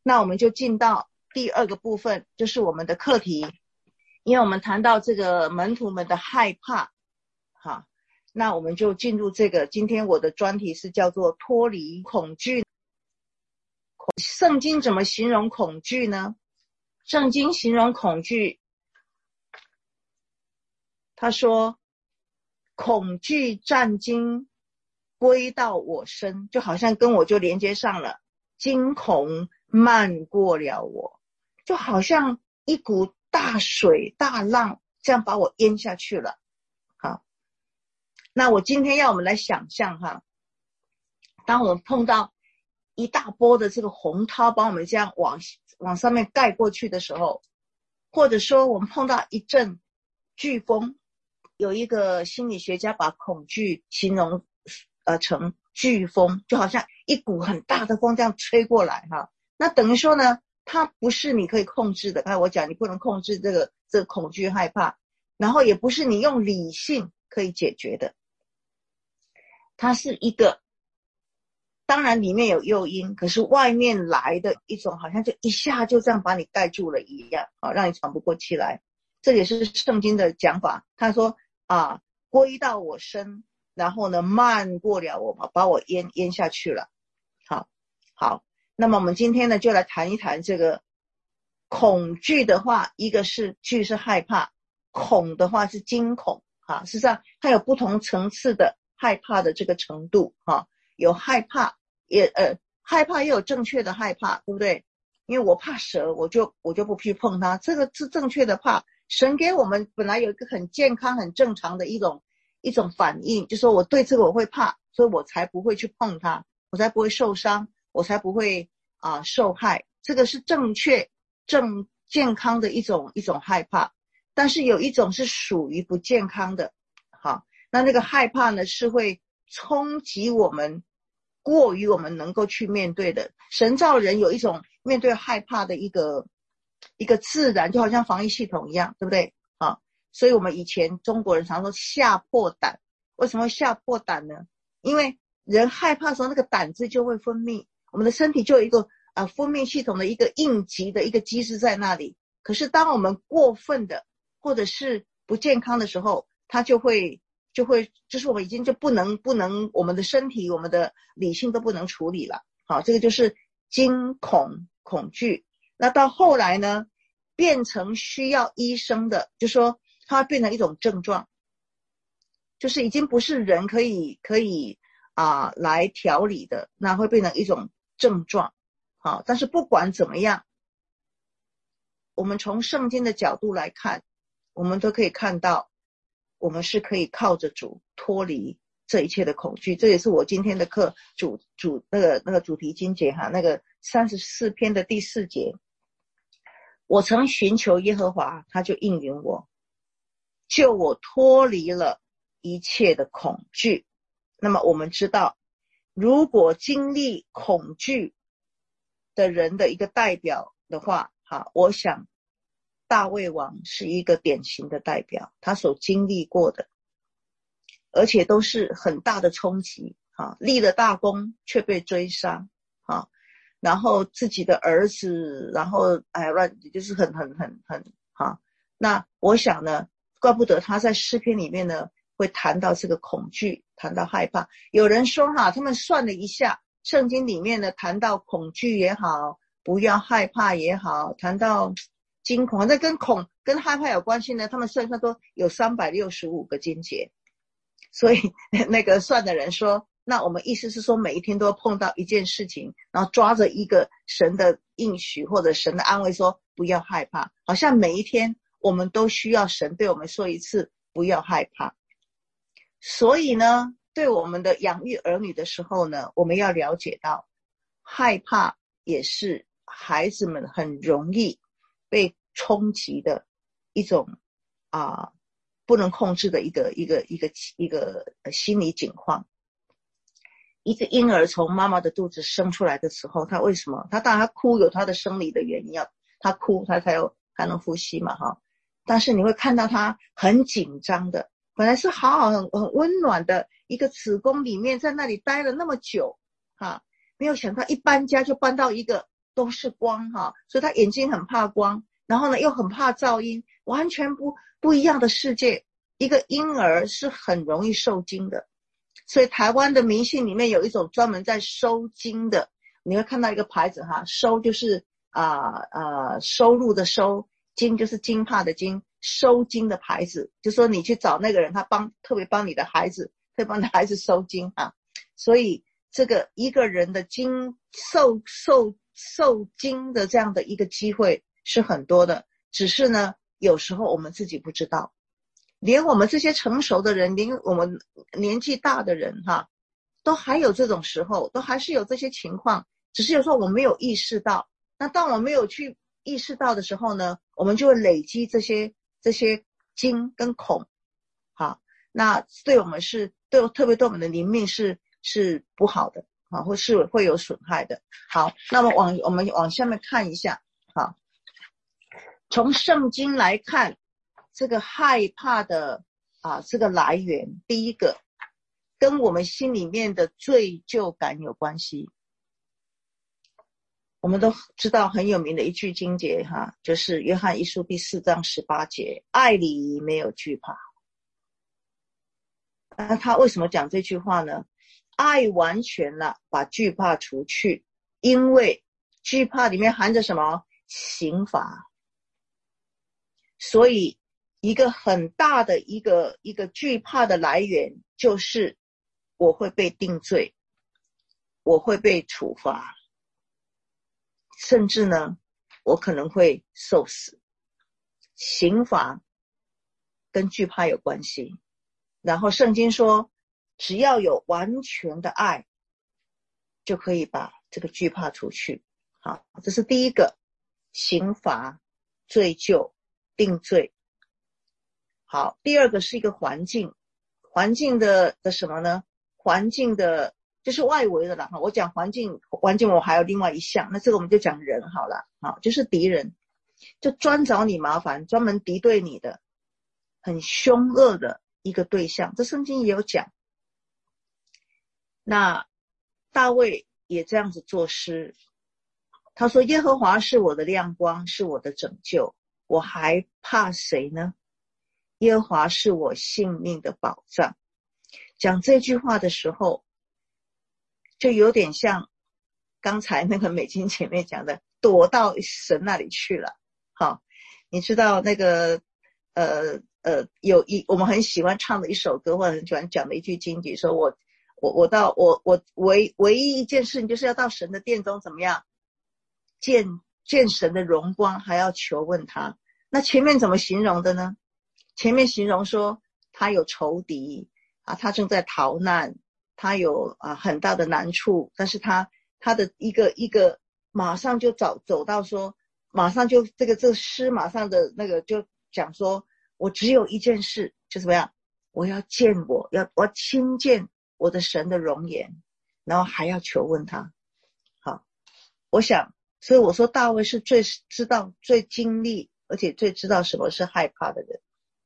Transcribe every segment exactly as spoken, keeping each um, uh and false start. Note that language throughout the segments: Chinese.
那我们就进到第二个部分，就是我们的课题。因为我们谈到这个门徒们的害怕，好，那我们就进入这个，今天我的专题是叫做脱离恐惧。圣经怎么形容恐惧呢？圣经形容恐惧，他说恐惧战惊归到我身，就好像跟我就连接上了，惊恐漫过了我，就好像一股大水大浪这样把我淹下去了。好，那我今天要我们来想象哈，当我们碰到一大波的这个洪涛把我们这样往往上面盖过去的时候，或者说我们碰到一阵飓风，有一个心理学家把恐惧形容呃成飓风，就好像一股很大的风这样吹过来哈。那等于说呢，它不是你可以控制的，刚才我讲你不能控制这个这个恐惧害怕，然后也不是你用理性可以解决的，它是一个当然里面有诱因，可是外面来的一种好像就一下就这样把你盖住了一样，啊，让你喘不过气来。这也是圣经的讲法，他说啊，归到我身，然后呢漫过了我，把我淹淹下去了。好，好，那么我们今天呢就来谈一谈这个恐惧的话，一个是惧是害怕，恐的话是惊恐啊，事实上它有不同层次的害怕的这个程度啊。有害怕，也呃害怕也有正确的害怕，对不对？因为我怕蛇，我就我就不去碰它，这个是正确的怕。神给我们本来有一个很健康、很正常的一种一种反应，就说我对这个我会怕，所以我才不会去碰它，我才不会受伤，我才不会啊、呃、受害。这个是正确、正健康的一种一种害怕。但是有一种是属于不健康的，好，那那个害怕呢是会冲击我们过于我们能够去面对的。神造人有一种面对害怕的一个一个自然，就好像防疫系统一样，对不对啊？所以我们以前中国人常说吓破胆。为什么会吓破胆呢？因为人害怕的时候那个胆汁就会分泌，我们的身体就有一个啊分泌系统的一个应急的一个机制在那里。可是当我们过分的或者是不健康的时候，它就会就会就是我们已经就不能不能我们的身体我们的理性都不能处理了。好，这个就是惊恐恐惧。那到后来呢变成需要医生的，就说它变成一种症状，就是已经不是人可以可以啊、呃、来调理的，那会变成一种症状。好，但是不管怎么样，我们从圣经的角度来看，我们都可以看到我们是可以靠着主脱离这一切的恐惧。这也是我今天的课主主那个那个主题经节哈，那个三十四篇的第四节，我曾寻求耶和华，他就应允我，救我脱离了一切的恐惧。那么我们知道，如果经历恐惧的人的一个代表的话，好，我想大卫王是一个典型的代表，他所经历过的而且都是很大的冲击啊，立了大功却被追杀啊，然后自己的儿子，然后哎乱，就是很很很很啊。那我想呢，怪不得他在诗篇里面呢会谈到这个恐惧，谈到害怕。有人说哈，他们算了一下，圣经里面呢谈到恐惧也好，不要害怕也好，谈到惊恐，那跟恐跟害怕有关系呢，他们算算都有三百六十五个经节。所以那个算的人说，那我们意思是说每一天都要碰到一件事情，然后抓着一个神的应许或者神的安慰说不要害怕，好像每一天我们都需要神对我们说一次不要害怕。所以呢，对我们的养育儿女的时候呢，我们要了解到害怕也是孩子们很容易被冲击的一种啊不能控制的一个一个一个一个心理境况。一个婴儿从妈妈的肚子生出来的时候，他为什么他当然他哭有他的生理的原因，要他哭他才有才能呼吸嘛哈。但是你会看到他很紧张的，本来是好好很很温暖的一个子宫里面，在那里待了那么久哈，没有想到一搬家就搬到一个都是光哈，所以他眼睛很怕光，然后呢又很怕噪音，完全不不一样的世界。一个婴儿是很容易受惊的，所以台湾的迷信里面有一种专门在收惊的，你会看到一个牌子哈，收就是啊啊、呃、收入的收，惊就是惊怕的惊，收惊的牌子，就说你去找那个人，他帮特别帮你的孩子，特别帮你的孩子收惊啊。所以这个一个人的惊受受受惊的这样的一个机会是很多的，只是呢有时候我们自己不知道，连我们这些成熟的人，连我们年纪大的人哈，都还有这种时候，都还是有这些情况，只是有时候我们没有意识到。那当我们没有去意识到的时候呢，我们就会累积这些这些惊跟恐，好，那对我们是对特别对我们的灵命是是不好的啊，或是会有损害的。好，那么往我们往下面看一下，好，从圣经来看，这个害怕的啊这个来源，第一个跟我们心里面的罪疚感有关系。我们都知道很有名的一句经节哈，就是约翰一书第四章十八节，爱里没有惧怕。那他为什么讲这句话呢？爱完全了，把惧怕除去，因为惧怕里面含着什么？刑罚。所以一个很大的一个一个惧怕的来源，就是我会被定罪，我会被处罚，甚至呢我可能会受死。刑罚跟惧怕有关系。然后圣经说只要有完全的爱，就可以把这个惧怕除去。好，这是第一个，刑罚、罪疚、定罪。好，第二个是一个环境，环境的的什么呢？环境的就是外围的啦。我讲环境，环境我还有另外一项，那这个我们就讲人好了。好，就是敌人，就专找你麻烦，专门敌对你的，很凶恶的一个对象。这圣经也有讲。那大卫也这样子作诗，他说耶和华是我的亮光，是我的拯救，我还怕谁呢？耶和华是我性命的保障。讲这句话的时候，就有点像刚才那个美金姐妹讲的，躲到神那里去了。好，你知道那个呃呃有一我们很喜欢唱的一首歌，或者很喜欢讲的一句经句，说我我我到我我唯唯一一件事情就是要到神的殿中怎么样见见神的荣光，还要求问他。那前面怎么形容的呢？前面形容说他有仇敌啊，他正在逃难，他有啊很大的难处，但是他他的一个一个马上就走走到说，马上就这个这个诗马上的那个就讲说，我只有一件事，就怎么样，我要见我要我要亲见我的神的容颜，然后还要求问他。好，我想所以我说大卫是最知道最经历而且最知道什么是害怕的人。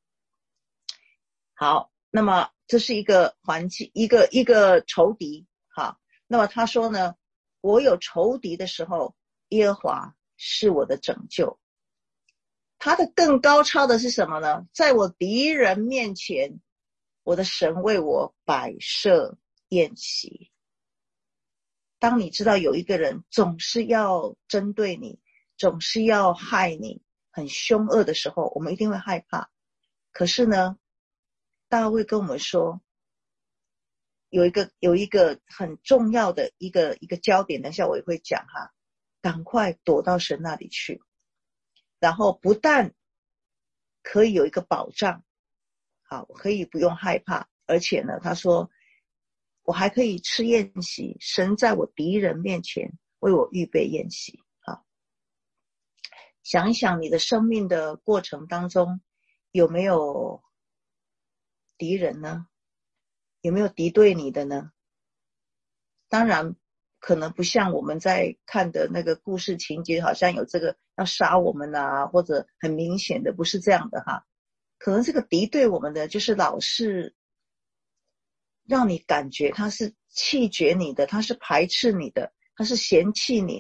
好，那么这是一个环境，一个一个仇敌。好，那么他说呢，我有仇敌的时候，耶和华是我的拯救。他的更高超的是什么呢？在我敌人面前，我的神为我摆设宴席。当你知道有一个人总是要针对你，总是要害你，很凶恶的时候，我们一定会害怕。可是呢，大卫跟我们说，有一个有一个很重要的一个一个焦点，等一下我也会讲哈，赶快躲到神那里去，然后不但可以有一个保障，好，可以不用害怕，而且呢，他说我还可以吃宴席，神在我敌人面前为我预备宴席。好，想一想你的生命的过程当中，有没有敌人呢？有没有敌对你的呢？当然可能不像我们在看的那个故事情节，好像有这个要杀我们啊，或者很明显的，不是这样的哈。可能这个敌对我们的就是老是让你感觉他是弃绝你的，他是排斥你的，他是嫌弃你的，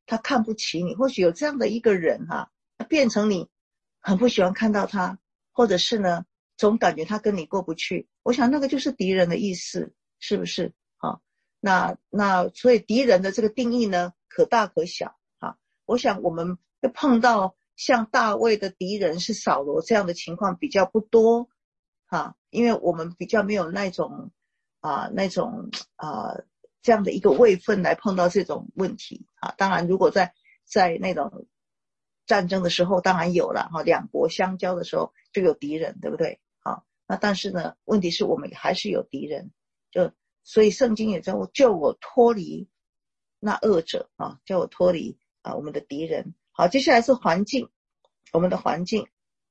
他看不起你，或许有这样的一个人哈、啊，变成你很不喜欢看到他，或者是呢总感觉他跟你过不去，我想那个就是敌人的意思，是不是啊？那那所以敌人的这个定义呢，可大可小啊。我想我们会碰到像大卫的敌人是扫罗这样的情况比较不多啊，因为我们比较没有那种啊那种啊这样的一个位分来碰到这种问题啊。当然如果在在那种战争的时候当然有了哈，两国相交的时候就有敌人，对不对？好，那但是呢问题是我们还是有敌人，就所以圣经也叫我救我脱离那恶者啊，叫我脱离啊我们的敌人。好，接下来是环境，我们的环境。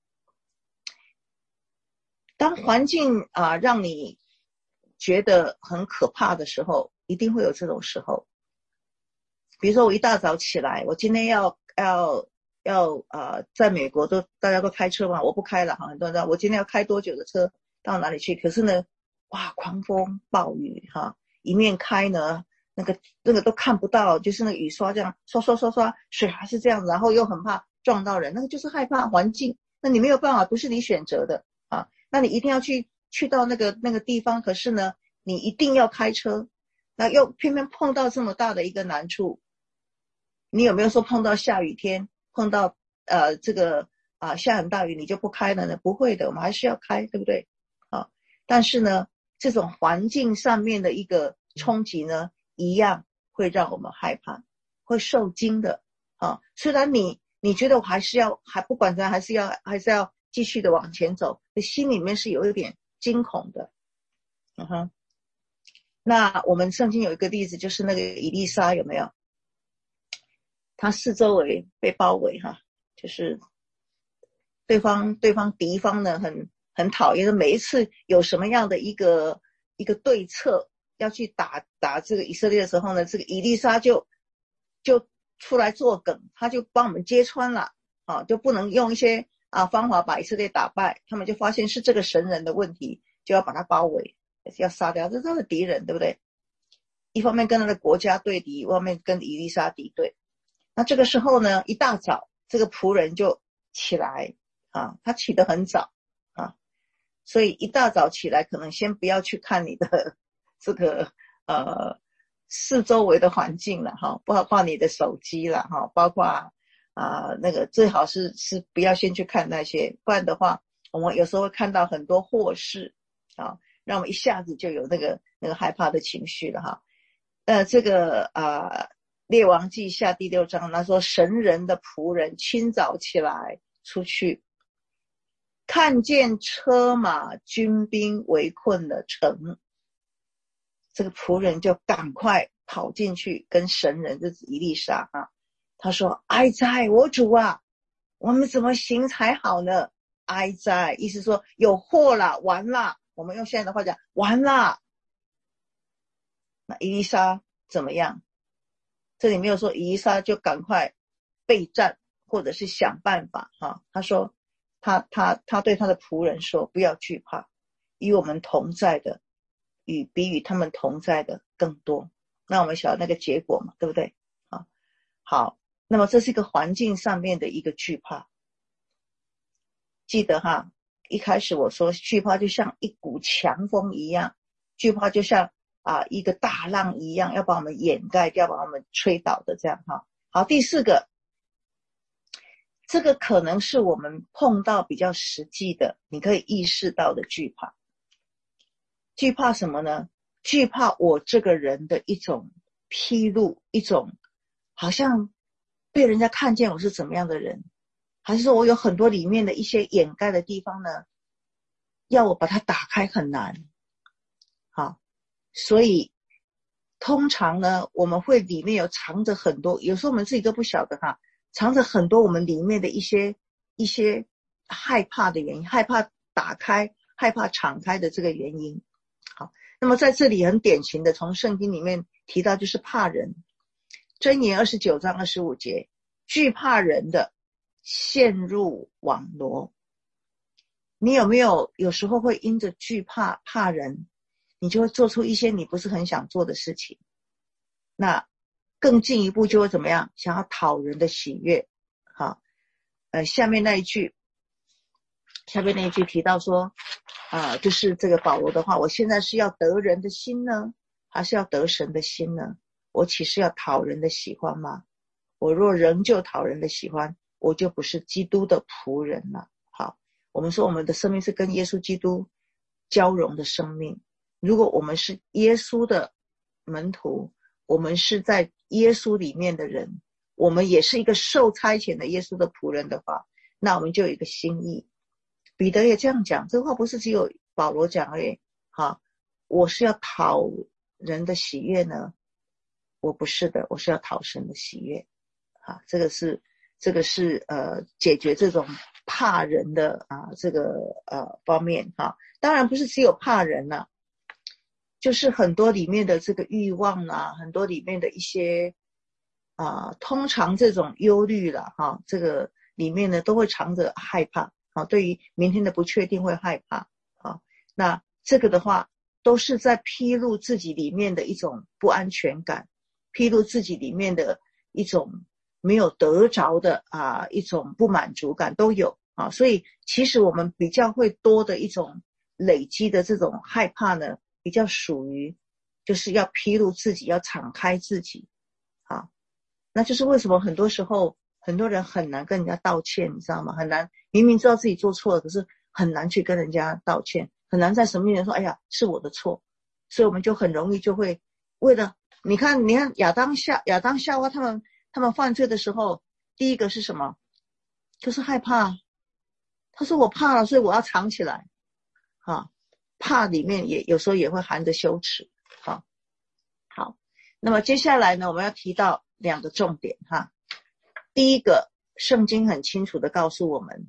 当环境啊让你觉得很可怕的时候，一定会有这种时候。比如说我一大早起来，我今天要要要呃在美国都大家都开车嘛，我不开了哈，很多人知道我今天要开多久的车到哪里去，可是呢哇狂风暴雨哈，一面开呢那个那个都看不到，就是那个雨刷这样刷刷刷刷，水还是这样子，然后又很怕撞到人，那个就是害怕环境，那你没有办法，不是你选择的啊，那你一定要去去到那个那个地方，可是呢你一定要开车，那又偏偏碰到这么大的一个难处。你有没有说碰到下雨天，碰到呃这个啊、呃、下很大雨你就不开了呢？不会的，我们还是要开，对不对？啊，但是呢，这种环境上面的一个冲击呢，一样会让我们害怕，会受惊的啊。虽然你你觉得我还是要，还不管怎样，还是要还是要继续的往前走，你心里面是有一点惊恐的。嗯哼，那我们圣经有一个例子，就是那个以利沙，有没有？他四周围被包围哈，就是对方对方敌方呢很很讨厌的，每一次有什么样的一个一个对策要去打打这个以色列的时候呢，这个以利沙就就出来作梗，他就帮我们揭穿了啊，就不能用一些啊方法把以色列打败，他们就发现是这个神人的问题，就要把他包围，要杀掉，这都是敌人，对不对？一方面跟他的国家对敌，一方面跟以利沙敌对。那这个时候呢，一大早这个仆人就起来啊，他起得很早啊，所以一大早起来可能先不要去看你的这个呃四周围的环境了哈，包括你的手机了哈，包括啊、呃、那个最好是是不要先去看那些，不然的话我们有时候会看到很多祸事啊，让我们一下子就有那个那个害怕的情绪了哈。呃这个啊。呃列王记下第六章，他说神人的仆人清早起来出去，看见车马军兵围困了城，这个仆人就赶快跑进去跟神人，就是以利沙啊，他说哀哉我主啊，我们怎么行才好呢？哀哉意思说有祸了，完了，我们用现在的话讲完了。那以利沙怎么样？这里没有说以利沙就赶快备战或者是想办法哈，他说他他他对他的仆人说不要惧怕，与我们同在的与比与他们同在的更多。那我们晓得那个结果嘛，对不对？啊，好，那么这是一个环境上面的一个惧怕。记得哈，一开始我说惧怕就像一股强风一样，惧怕就像啊，一个大浪一样，要把我们掩盖掉，把我们吹倒的这样哈。好，第四个，这个可能是我们碰到比较实际的，你可以意识到的惧怕。惧怕什么呢？惧怕我这个人的一种披露，一种好像被人家看见我是怎么样的人，还是说我有很多里面的一些掩盖的地方呢，要我把它打开很难。好。所以通常呢我们会里面有藏着很多，有时候我们自己都不晓得哈，藏着很多我们里面的一些一些害怕的原因，害怕打开，害怕敞开的这个原因。好，那么在这里很典型的从圣经里面提到就是怕人，箴言二十九章二十五节，惧怕人的陷入网罗。你有没有有时候会因着惧怕怕人，你就会做出一些你不是很想做的事情，那更进一步就会怎么样？想要讨人的喜悦。好，呃，下面那一句，下面那一句提到说，啊、呃，就是这个保罗的话，我现在是要得人的心呢，还是要得神的心呢？我岂是要讨人的喜欢吗？我若仍旧讨人的喜欢，我就不是基督的仆人了。好，我们说我们的生命是跟耶稣基督交融的生命。如果我们是耶稣的门徒，我们是在耶稣里面的人，我们也是一个受差遣的耶稣的仆人的话，那我们就有一个心意。彼得也这样讲，这话不是只有保罗讲而已。好，我是要讨人的喜悦呢？我不是的，我是要讨神的喜悦。啊，这个是这个是呃解决这种怕人的啊这个呃方面哈、啊。当然不是只有怕人呐、啊，就是很多里面的这个欲望啊，很多里面的一些啊，通常这种忧虑了哈、啊，这个里面呢都会藏着害怕啊，对于明天的不确定会害怕啊。那这个的话都是在披露自己里面的一种不安全感，披露自己里面的一种没有得着的啊一种不满足感都有啊。所以其实我们比较会多的一种累积的这种害怕呢，比较属于就是要披露自己，要敞开自己啊。那就是为什么很多时候很多人很难跟人家道歉，你知道吗？很难，明明知道自己做错了，可是很难去跟人家道歉，很难在神面前说哎呀是我的错。所以我们就很容易就会为了你看你看亚当夏亚当夏娃他们他们犯罪的时候，第一个是什么？就是害怕。他说我怕了，所以我要藏起来啊。怕里面也有时候也会含着羞耻啊。好，那么接下来呢，我们要提到两个重点哈。第一个，圣经很清楚的告诉我们，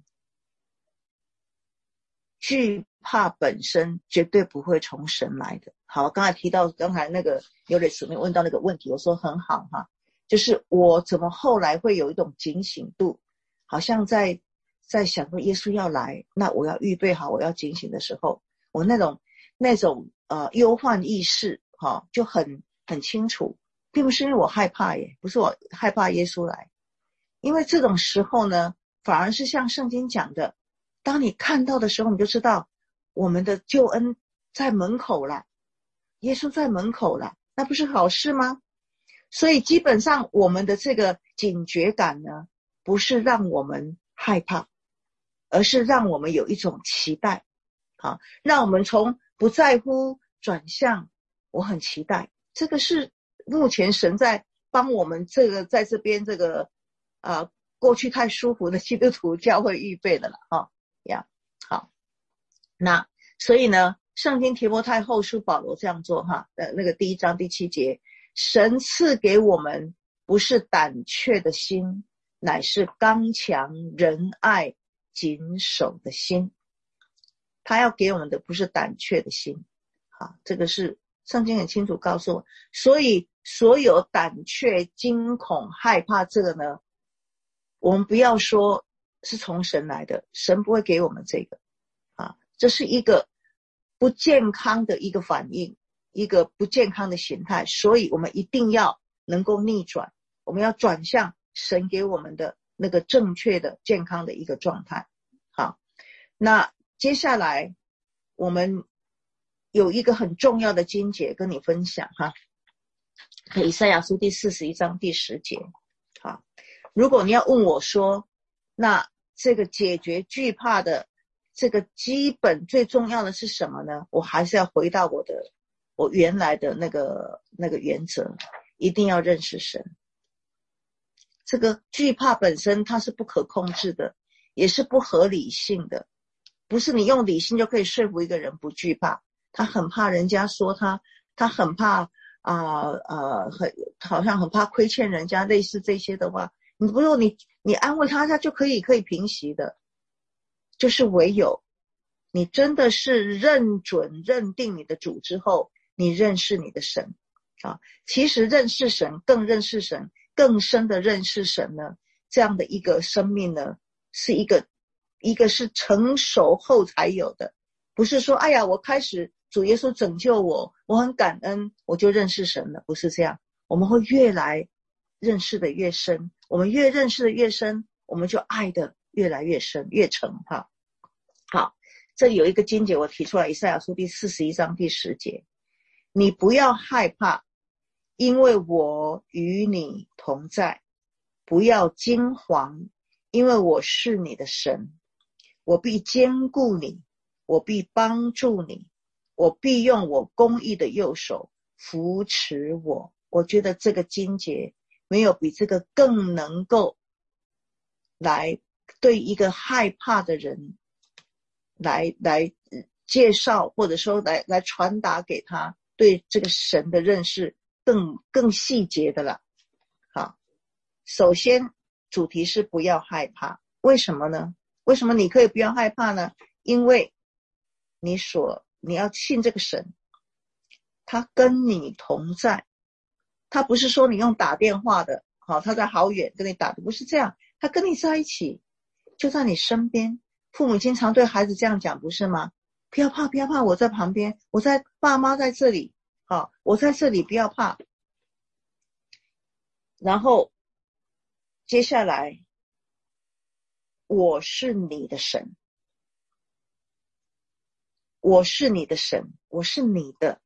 惧怕本身绝对不会从神来的。好，刚才提到刚才那个有磊姊妹问到那个问题，我说很好哈，就是我怎么后来会有一种警醒度，好像在在想说耶稣要来，那我要预备好，我要警醒的时候，我那种那种呃忧患意识哈、哦、就很很清楚，并不是因为我害怕耶，不是我害怕耶稣来，因为这种时候呢，反而是像圣经讲的，当你看到的时候，你就知道我们的救恩在门口了，耶稣在门口了，那不是好事吗？所以基本上我们的这个警觉感呢，不是让我们害怕，而是让我们有一种期待啊，让我们从不在乎转向我很期待。这个是目前神在帮我们这个在这边这个啊过去太舒服的基督徒教会预备的了啊呀。好，那所以呢，圣经提摩太后书保罗这样做哈，呃那个第一章第七节，神赐给我们不是胆怯的心，乃是刚强仁爱谨守的心。他要给我们的不是胆怯的心，好，这个是圣经很清楚告诉我。所以所有胆怯惊恐害怕这个呢，我们不要说是从神来的，神不会给我们这个啊，这是一个不健康的一个反应，一个不健康的形态。所以我们一定要能够逆转，我们要转向神给我们的那个正确的健康的一个状态。好，那接下来我们有一个很重要的经节跟你分享哈，以赛亚书第四十一章第十节。好，如果你要问我说，那这个解决惧怕的这个基本最重要的是什么呢？我还是要回到我的我原来的那个那个原则，一定要认识神。这个惧怕本身它是不可控制的，也是不合理性的，不是你用理性就可以说服一个人不惧怕。他很怕人家说他，他很怕啊呃很好像很怕亏欠人家，类似这些的话，你不用你你安慰他，他就可以可以平息的。就是唯有你真的是认准认定你的主之后，你认识你的神啊。其实认识神更认识神更深的认识神呢，这样的一个生命呢，是一个一个是成熟后才有的，不是说哎呀我开始主耶稣拯救我，我很感恩我就认识神了，不是这样。我们会越来认识的越深，我们越认识的越深，我们就爱的越来越深，越成哈。好，这里有一个经节我提出来，以赛亚书第四十一章第十节，你不要害怕，因为我与你同在，不要惊惶，因为我是你的神，我必坚固你，我必帮助你，我必用我公义的右手扶持我。我觉得这个经节没有比这个更能够来对一个害怕的人来来介绍，或者说来来传达给他对这个神的认识更更细节的了。好，首先主题是不要害怕，为什么呢？为什么你可以不要害怕呢？因为你所你要信这个神，他跟你同在，他不是说你用打电话的，好，他在好远跟你打的，不是这样，他跟你在一起，就在你身边。父母经常对孩子这样讲，不是吗？不要怕，不要怕，我在旁边，我在，爸妈在这里，好，我在这里，不要怕。然后接下来，我是你的神，我是你的神，我是你的，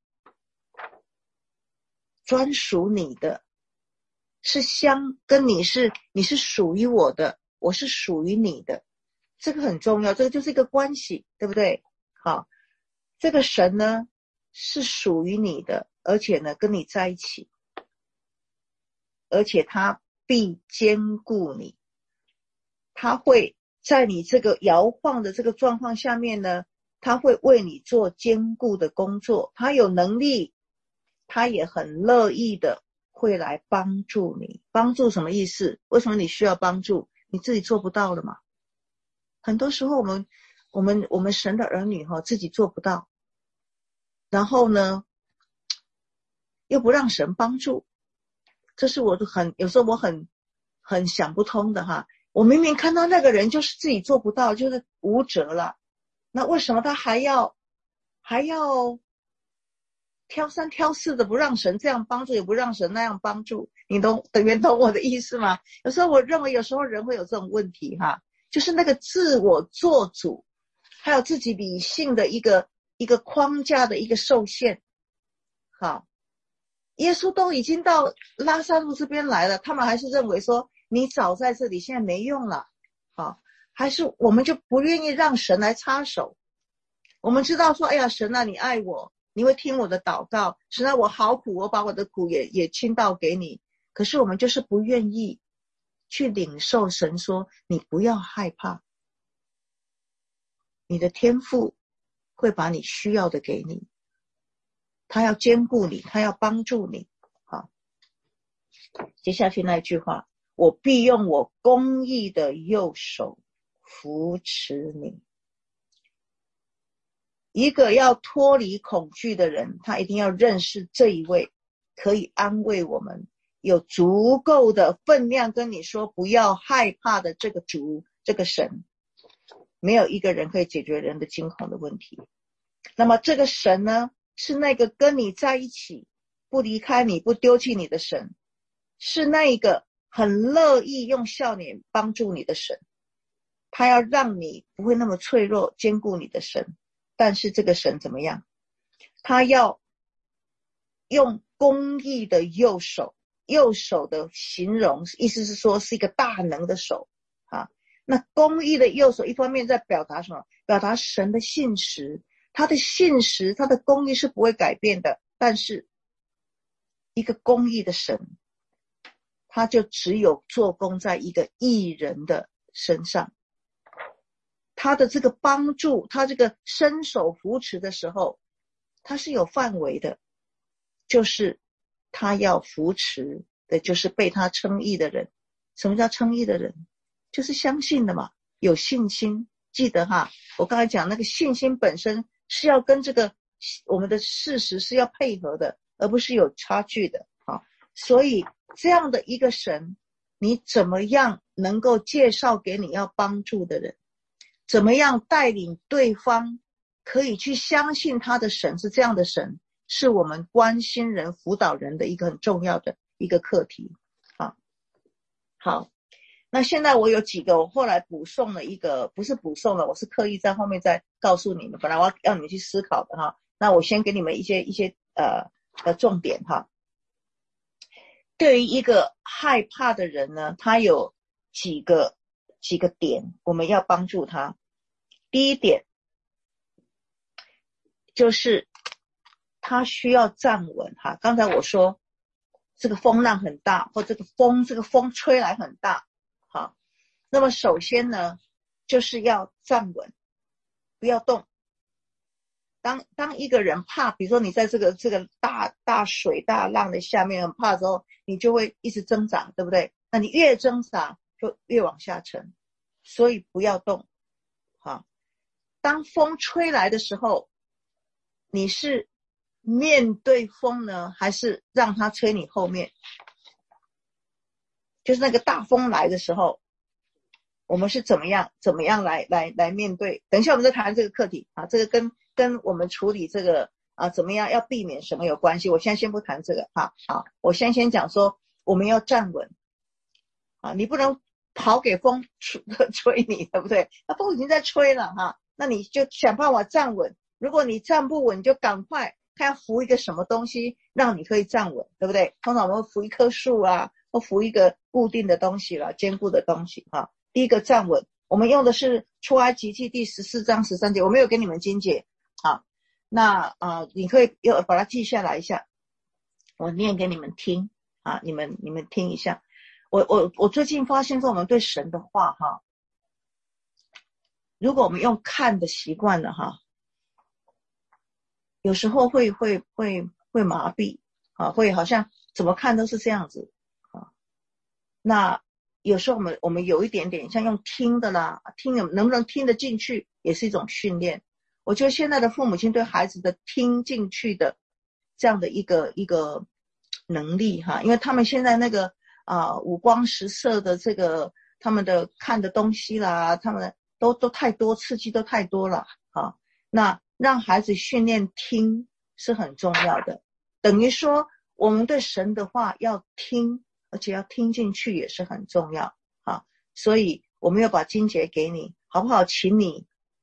专属你的，是相跟你是你是属于我的，我是属于你的，这个很重要，这个就是一个关系，对不对？好，这个神呢是属于你的，而且呢跟你在一起，而且他必坚固你，他会在你这个摇晃的这个状况下面呢，他会为你做坚固的工作，他有能力，他也很乐意的会来帮助你。帮助什么意思？为什么你需要帮助？你自己做不到的嘛。很多时候我们我们我们神的儿女哈、哦、自己做不到，然后呢又不让神帮助，这是我很有时候我很很想不通的哈。我明明看到那个人就是自己做不到，就是无辙了，那为什么他还要还要挑三挑四的不让神这样帮助，也不让神那样帮助？你懂等于懂我的意思吗？有时候我认为有时候人会有这种问题哈，就是那个自我做主，还有自己理性的一个一个框架的一个受限。好，耶稣都已经到拉撒路这边来了，他们还是认为说你早在这里，现在没用了。好，还是我们就不愿意让神来插手。我们知道说，哎呀，神啊，你爱我，你会听我的祷告，神啊，我好苦，我把我的苦也也倾倒给你。可是我们就是不愿意去领受神说，你不要害怕，你的天父会把你需要的给你，他要兼顾你，他要帮助你。好，接下去那句话，我必用我公义的右手扶持你。一个要脱离恐惧的人，他一定要认识这一位可以安慰我们，有足够的分量跟你说不要害怕的这个主，这个神。没有一个人可以解决人的惊恐的问题。那么这个神呢，是那个跟你在一起，不离开你，不丢弃你的神，是那个很乐意用笑脸帮助你的神，他要让你不会那么脆弱，兼顾你的神。但是这个神怎么样？他要用公义的右手，右手的形容意思是说是一个大能的手啊。那公义的右手一方面在表达什么？表达神的信实，他的信实，他的公义是不会改变的。但是一个公义的神，他就只有做工在一个义人的身上。他的这个帮助，他这个伸手扶持的时候，他是有范围的，就是他要扶持的就是被他称义的人。什么叫称义的人？就是相信的嘛，有信心。记得哈，我刚才讲那个信心本身是要跟这个我们的事实是要配合的，而不是有差距的。好，所以这样的一个神，你怎么样能够介绍给你要帮助的人？怎么样带领对方可以去相信他的神是这样的神，是我们关心人辅导人的一个很重要的一个课题。好， 好，那现在我有几个，我后来补送了一个，不是补送了，我是刻意在后面再告诉你们，本来我要让你们去思考的哈。那我先给你们一些一些呃的重点哈。对于一个害怕的人呢，他有几个几个点，我们要帮助他。第一点就是他需要站稳哈。刚才我说这个风浪很大，或这个风这个风吹来很大，好，那么首先呢，就是要站稳，不要动。当当一个人怕，比如说你在这个这个大大水大浪的下面很怕的时候，你就会一直挣扎，对不对？那你越挣扎就越往下沉，所以不要动。好，当风吹来的时候，你是面对风呢，还是让它吹你后面？就是那个大风来的时候，我们是怎么样怎么样来来来面对？等一下我们再谈这个课题啊，这个跟跟我们处理这个啊怎么样要避免什么有关系。我现在先不谈这个哈，好，我先先讲说我们要站稳啊，你不能跑给风吹吹你，对不对？那风已经在吹了哈，那你就想办法站稳。如果你站不稳，你就赶快看要扶一个什么东西让你可以站稳，对不对？通常我们会扶一棵树啊，或扶一个固定的东西啦，坚固的东西哈。第一个站稳，我们用的是出埃及记第十四章十三节，我没有给你们经解，好，那呃你可以又把它记下来一下，我念给你们听啊，你们你们听一下。我我我最近发现说，我们对神的话哈，如果我们用看的习惯了哈，有时候会会会会麻痹啊，会好像怎么看都是这样子啊。那有时候我们我们有一点点像用听的啦，听能不能听得进去也是一种训练。我觉得现在的父母亲对孩子的听进去的这样的一个一个能力哈，因为他们现在那个啊、呃、五光十色的这个他们的看的东西啦，他们都都太多，刺激都太多了啊。那让孩子训练听是很重要的，等于说我们对神的话要听，而且要听进去也是很重要啊。所以我们要把经节给你，好不好？请你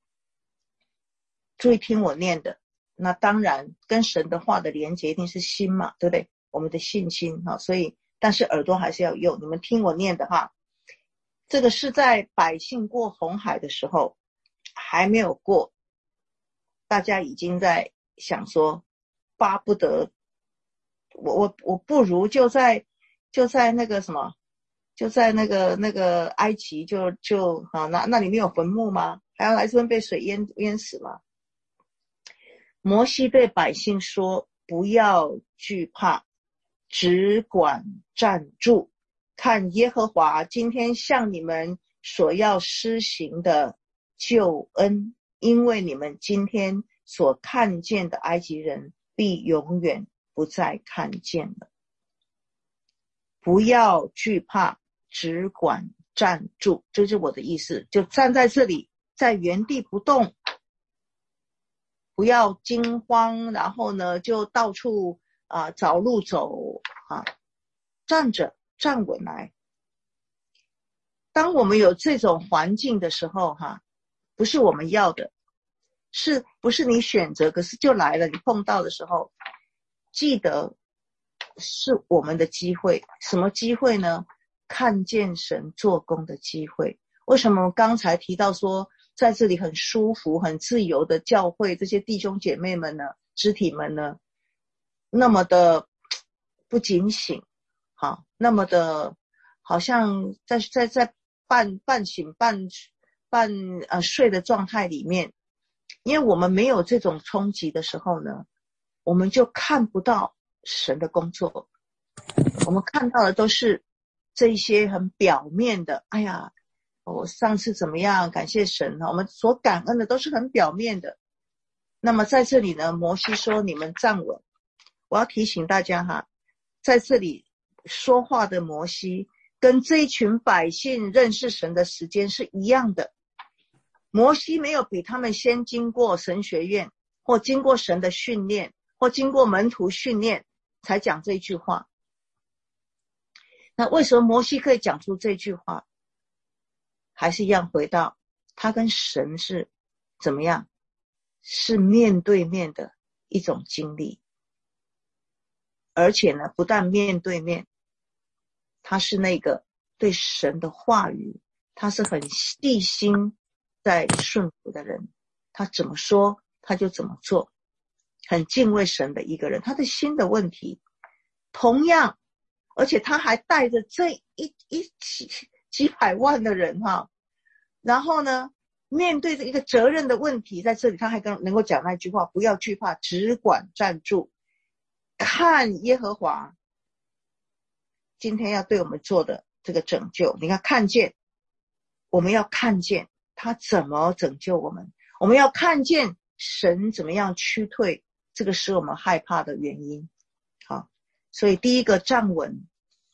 注意听我念的。那当然跟神的话的连结一定是心嘛，对不对？我们的信心哈，所以但是耳朵还是要用。你们听我念的哈，这个是在百姓过红海的时候还没有过，大家已经在想说巴不得我我我不如就在就在那个什么就在那个那个埃及就就啊那那里面有坟墓吗？还要来这边被水淹淹死吗？摩西对百姓说，不要惧怕，只管站住，看耶和华今天向你们所要施行的救恩，因为你们今天所看见的埃及人必永远不再看见了。不要惧怕，只管站住，这是我的意思，就站在这里，在原地不动，不要惊慌，然后呢就到处啊、呃、找路走啊，站着站稳来。当我们有这种环境的时候哈，不是我们要的，是不是你选择，可是就来了，你碰到的时候，记得是我们的机会。什么机会呢？看见神做工的机会。为什么刚才提到说在这里很舒服很自由的教会，这些弟兄姐妹们呢，肢体们呢，那么的不警醒，好，那么的好像在在在半半醒半半呃睡的状态里面。因为我们没有这种冲击的时候呢，我们就看不到神的工作，我们看到的都是这一些很表面的，哎呀我上次怎么样，感谢神，我们所感恩的都是很表面的。那么在这里呢，摩西说你们站稳。我要提醒大家哈，在这里说话的摩西跟这一群百姓认识神的时间是一样的。摩西没有比他们先经过神学院，或经过神的训练，或经过门徒训练才讲这句话。 那为什么摩西可以讲出这句话？还是一样回到他跟神是怎么样？是面对面的一种经历。而且呢，不但面对面，他是那个对神的话语，他是很细心在顺服的人，他怎么说他就怎么做，很敬畏神的一个人。他的心的问题同样，而且他还带着这一一几几百万的人哈，然后呢面对着一个责任的问题，在这里他还能够讲那句话，不要惧怕，只管站住，看耶和华今天要对我们做的这个拯救。你看，看见，我们要看见他怎么拯救我们，我们要看见神怎么样驱退这个使我们害怕的原因。好，所以第一个站稳，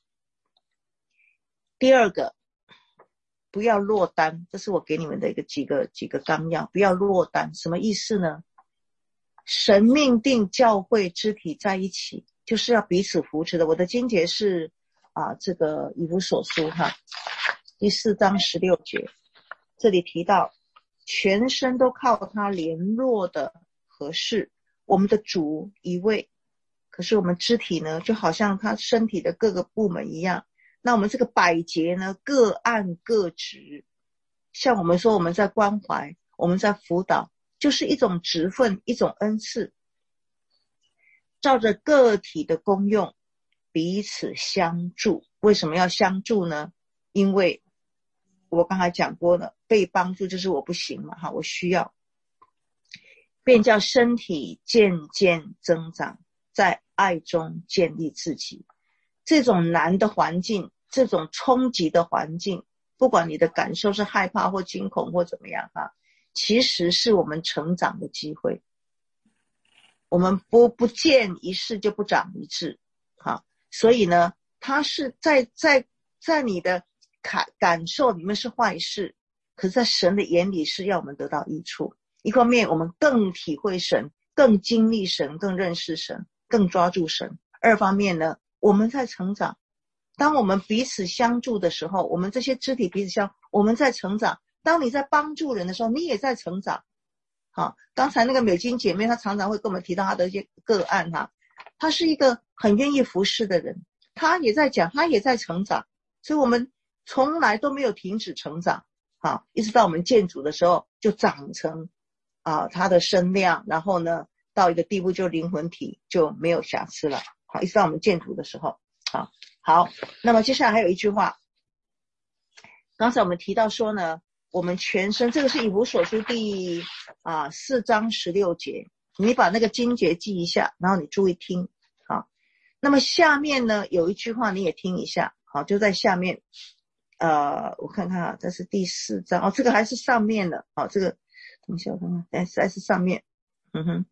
第二个不要落单，这是我给你们的一个几个几个纲要，不要落单。什么意思呢？神命定教会肢体在一起，就是要彼此扶持的。我的经节是啊，这个以弗所书哈，第四章十六节，这里提到全身都靠他联络的合适，我们的主一位，可是我们肢体呢，就好像他身体的各个部门一样。那我们这个百节呢，各按各职。像我们说我们在关怀，我们在辅导，就是一种职分，一种恩赐，照着个体的功用彼此相助。为什么要相助呢？因为我刚才讲过了，被帮助就是我不行嘛，哈，我需要，便叫身体渐渐增长，在爱中建立自己。这种难的环境，这种冲击的环境，不管你的感受是害怕或惊恐或怎么样哈，其实是我们成长的机会。我们不不见一事就不长一智，哈，所以呢，它是在在在你的感感受里面是坏事，可是在神的眼里是要我们得到益处。一方面我们更体会神，更经历神，更认识神，更抓住神。二方面呢，我们在成长。当我们彼此相助的时候，我们这些肢体彼此相，我们在成长。当你在帮助人的时候，你也在成长。好，刚才那个美金姐妹她常常会跟我们提到她的一些个案哈，她是一个很愿意服侍的人，她也在讲，她也在成长，所以我们从来都没有停止成长。好，一直到我们见主的时候就长成啊她的身量，然后呢到一个地步就灵魂体就没有瑕疵了。好，一直到我们见主的时候。好，好，那么接下来还有一句话，刚才我们提到说呢，我们全身，这个是以弗所书第啊四章十六节，你把那个经节记一下，然后你注意听。好，那么下面呢有一句话你也听一下。好，就在下面，呃，我看看啊，这是第四章哦，这个还是上面的。好，这个等一下我看看，哎，还是上面，嗯哼，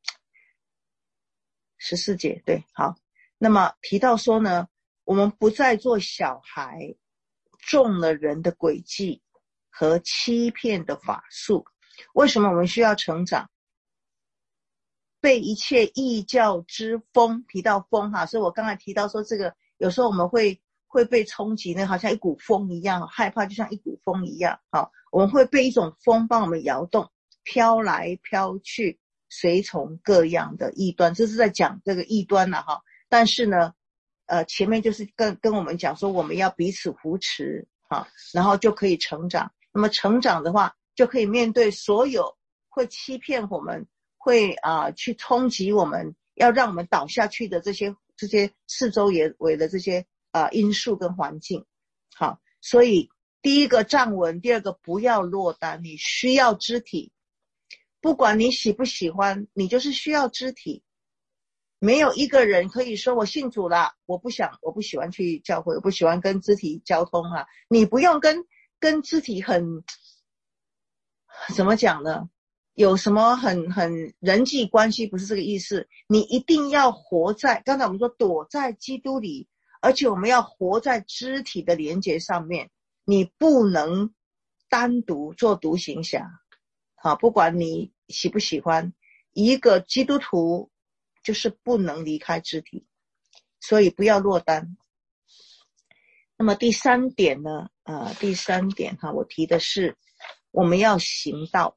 十四节，对，好。那么提到说呢，我们不再做小孩，中了人的诡计和欺骗的法术。为什么我们需要成长？被一切异教之风，提到风哈，所以我刚才提到说这个有时候我们会会被冲击呢，好像一股风一样，害怕就像一股风一样。好，我们会被一种风帮我们摇动，飘来飘去，随从各样的异端。这是在讲这个异端了哈。但是呢，呃，前面就是跟跟我们讲说，我们要彼此扶持，哈，然后就可以成长。那么成长的话，就可以面对所有会欺骗我们、会啊、呃、去冲击我们、要让我们倒下去的这些这些四周围的这些啊、呃、因素跟环境。好，所以第一个站稳，第二个不要落单，你需要肢体，不管你喜不喜欢，你就是需要肢体。没有一个人可以说我信主了，我不想我不喜欢去教会，我不喜欢跟肢体交通啊。你不用跟跟肢体很怎么讲呢，有什么很很人际关系，不是这个意思。你一定要活在，刚才我们说躲在基督里，而且我们要活在肢体的连结上面，你不能单独做独行侠。好，不管你喜不喜欢，一个基督徒就是不能离开肢体，所以不要落单。 那么第三点呢，呃，第三点哈，我提的是我们要行道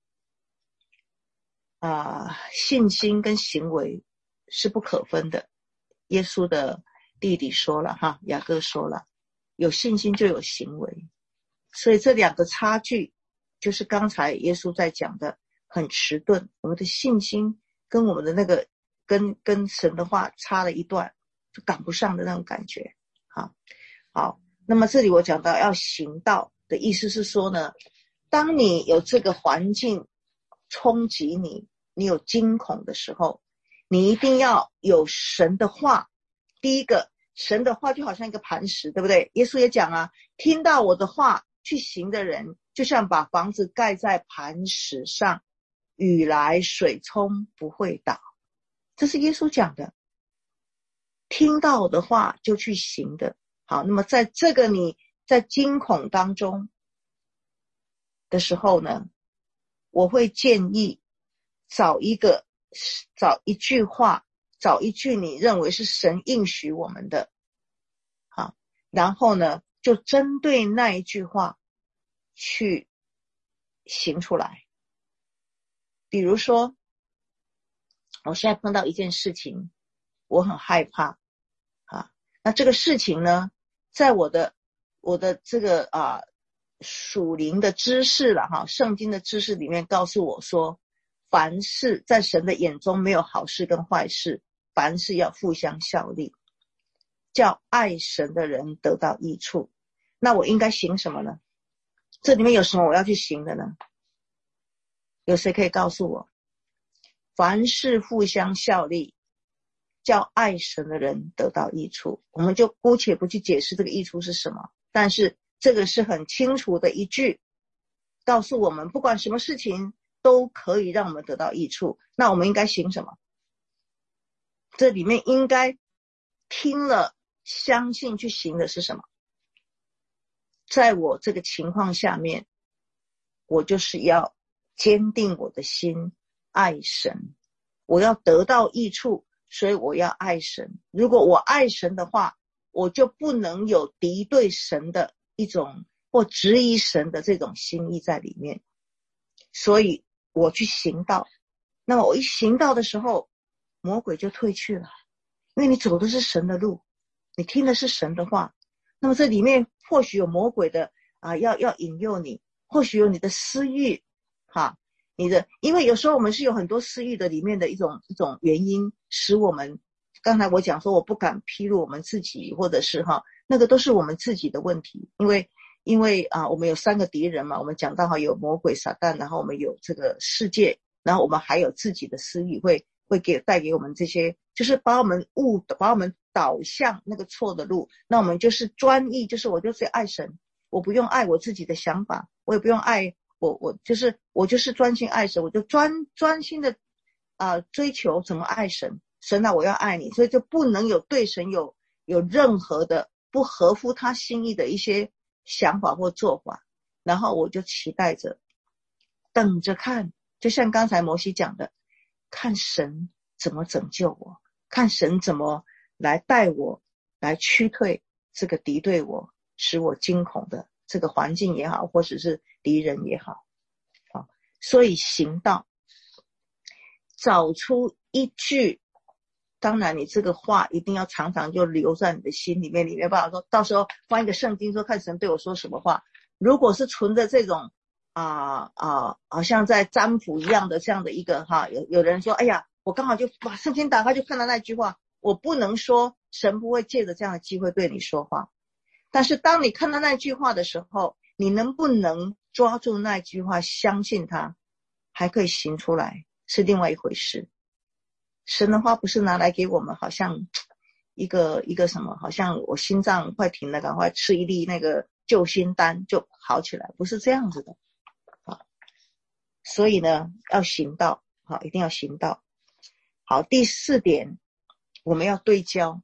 啊、呃，信心跟行为是不可分的。耶稣的弟弟说了哈，雅各说了，有信心就有行为，所以这两个差距就是刚才耶稣在讲的很迟钝，我们的信心跟我们的那个跟跟神的话差了一段，就赶不上的那种感觉。好，好，那么这里我讲到要行道的意思是说呢，当你有这个环境冲击你，你有惊恐的时候，你一定要有神的话。第一个，神的话就好像一个磐石，对不对？耶稣也讲啊，听到我的话去行的人，就像把房子盖在磐石上，雨来水冲不会倒。这是耶稣讲的，听到我的话就去行的。好，那么在这个你在惊恐当中的时候呢，我会建议找一个找一句话，找一句你认为是神应许我们的，好，然后呢就针对那一句话去行出来。比如说我现在碰到一件事情，我很害怕啊，那这个事情呢，在我的我的这个啊属灵的知识了哈，圣经的知识里面告诉我说，凡事在神的眼中没有好事跟坏事，凡事要互相效力，叫爱神的人得到益处。那我应该行什么呢？这里面有什么我要去行的呢？有谁可以告诉我？凡事互相效力，叫爱神的人得到益处。我们就姑且不去解释这个益处是什么，但是这个是很清楚的一句，告诉我们不管什么事情都可以让我们得到益处。那我们应该行什么？这里面应该听了相信去行的是什么？在我这个情况下面，我就是要坚定我的心，爱神，我要得到益处，所以我要爱神。如果我爱神的话，我就不能有敌对神的一种或质疑神的这种心意在里面，所以我去行道。那么我一行道的时候，魔鬼就退去了，因为你走的是神的路，你听的是神的话。那么这里面或许有魔鬼的啊，要要引诱你，或许有你的私欲哈，你的，因为有时候我们是有很多私欲的里面的一种一种原因，使我们刚才我讲说我不敢披露我们自己，或者是哈，那个都是我们自己的问题。因为因为啊，我们有三个敌人嘛，我们讲到哈，有魔鬼撒旦，然后我们有这个世界，然后我们还有自己的私欲，会会给带给我们这些，就是把我们误把我们导向那个错的路。那我们就是专一，就是我就是爱神，我不用爱我自己的想法，我也不用爱我我就是我就是专心爱神，我就专专心的啊、呃、追求怎么爱神。神啊，我要爱你，所以就不能有对神有有任何的不合乎他心意的一些想法或做法，然后我就期待着等着看，就像刚才摩西讲的，看神怎么拯救我，看神怎么来带我，来驱退这个敌对我使我惊恐的这个环境也好，或者是敌人也好。好，所以行道，找出一句，当然你这个话一定要常常就留在你的心里面，你没办法说到时候翻一个圣经说看神对我说什么话。如果是存着这种啊啊，好像在占卜一样的这样的一个哈，有有人说，哎呀，我刚好就把圣经打开就看到那句话，我不能说神不会借着这样的机会对你说话，但是当你看到那句话的时候，你能不能抓住那句话，相信它，还可以行出来，是另外一回事。神的话不是拿来给我们好像一个一个什么，好像我心脏快停了，赶快吃一粒那个救心丹就好起来，不是这样子的。好，所以呢要行道，好，一定要行道。好，第四点，我们要对焦。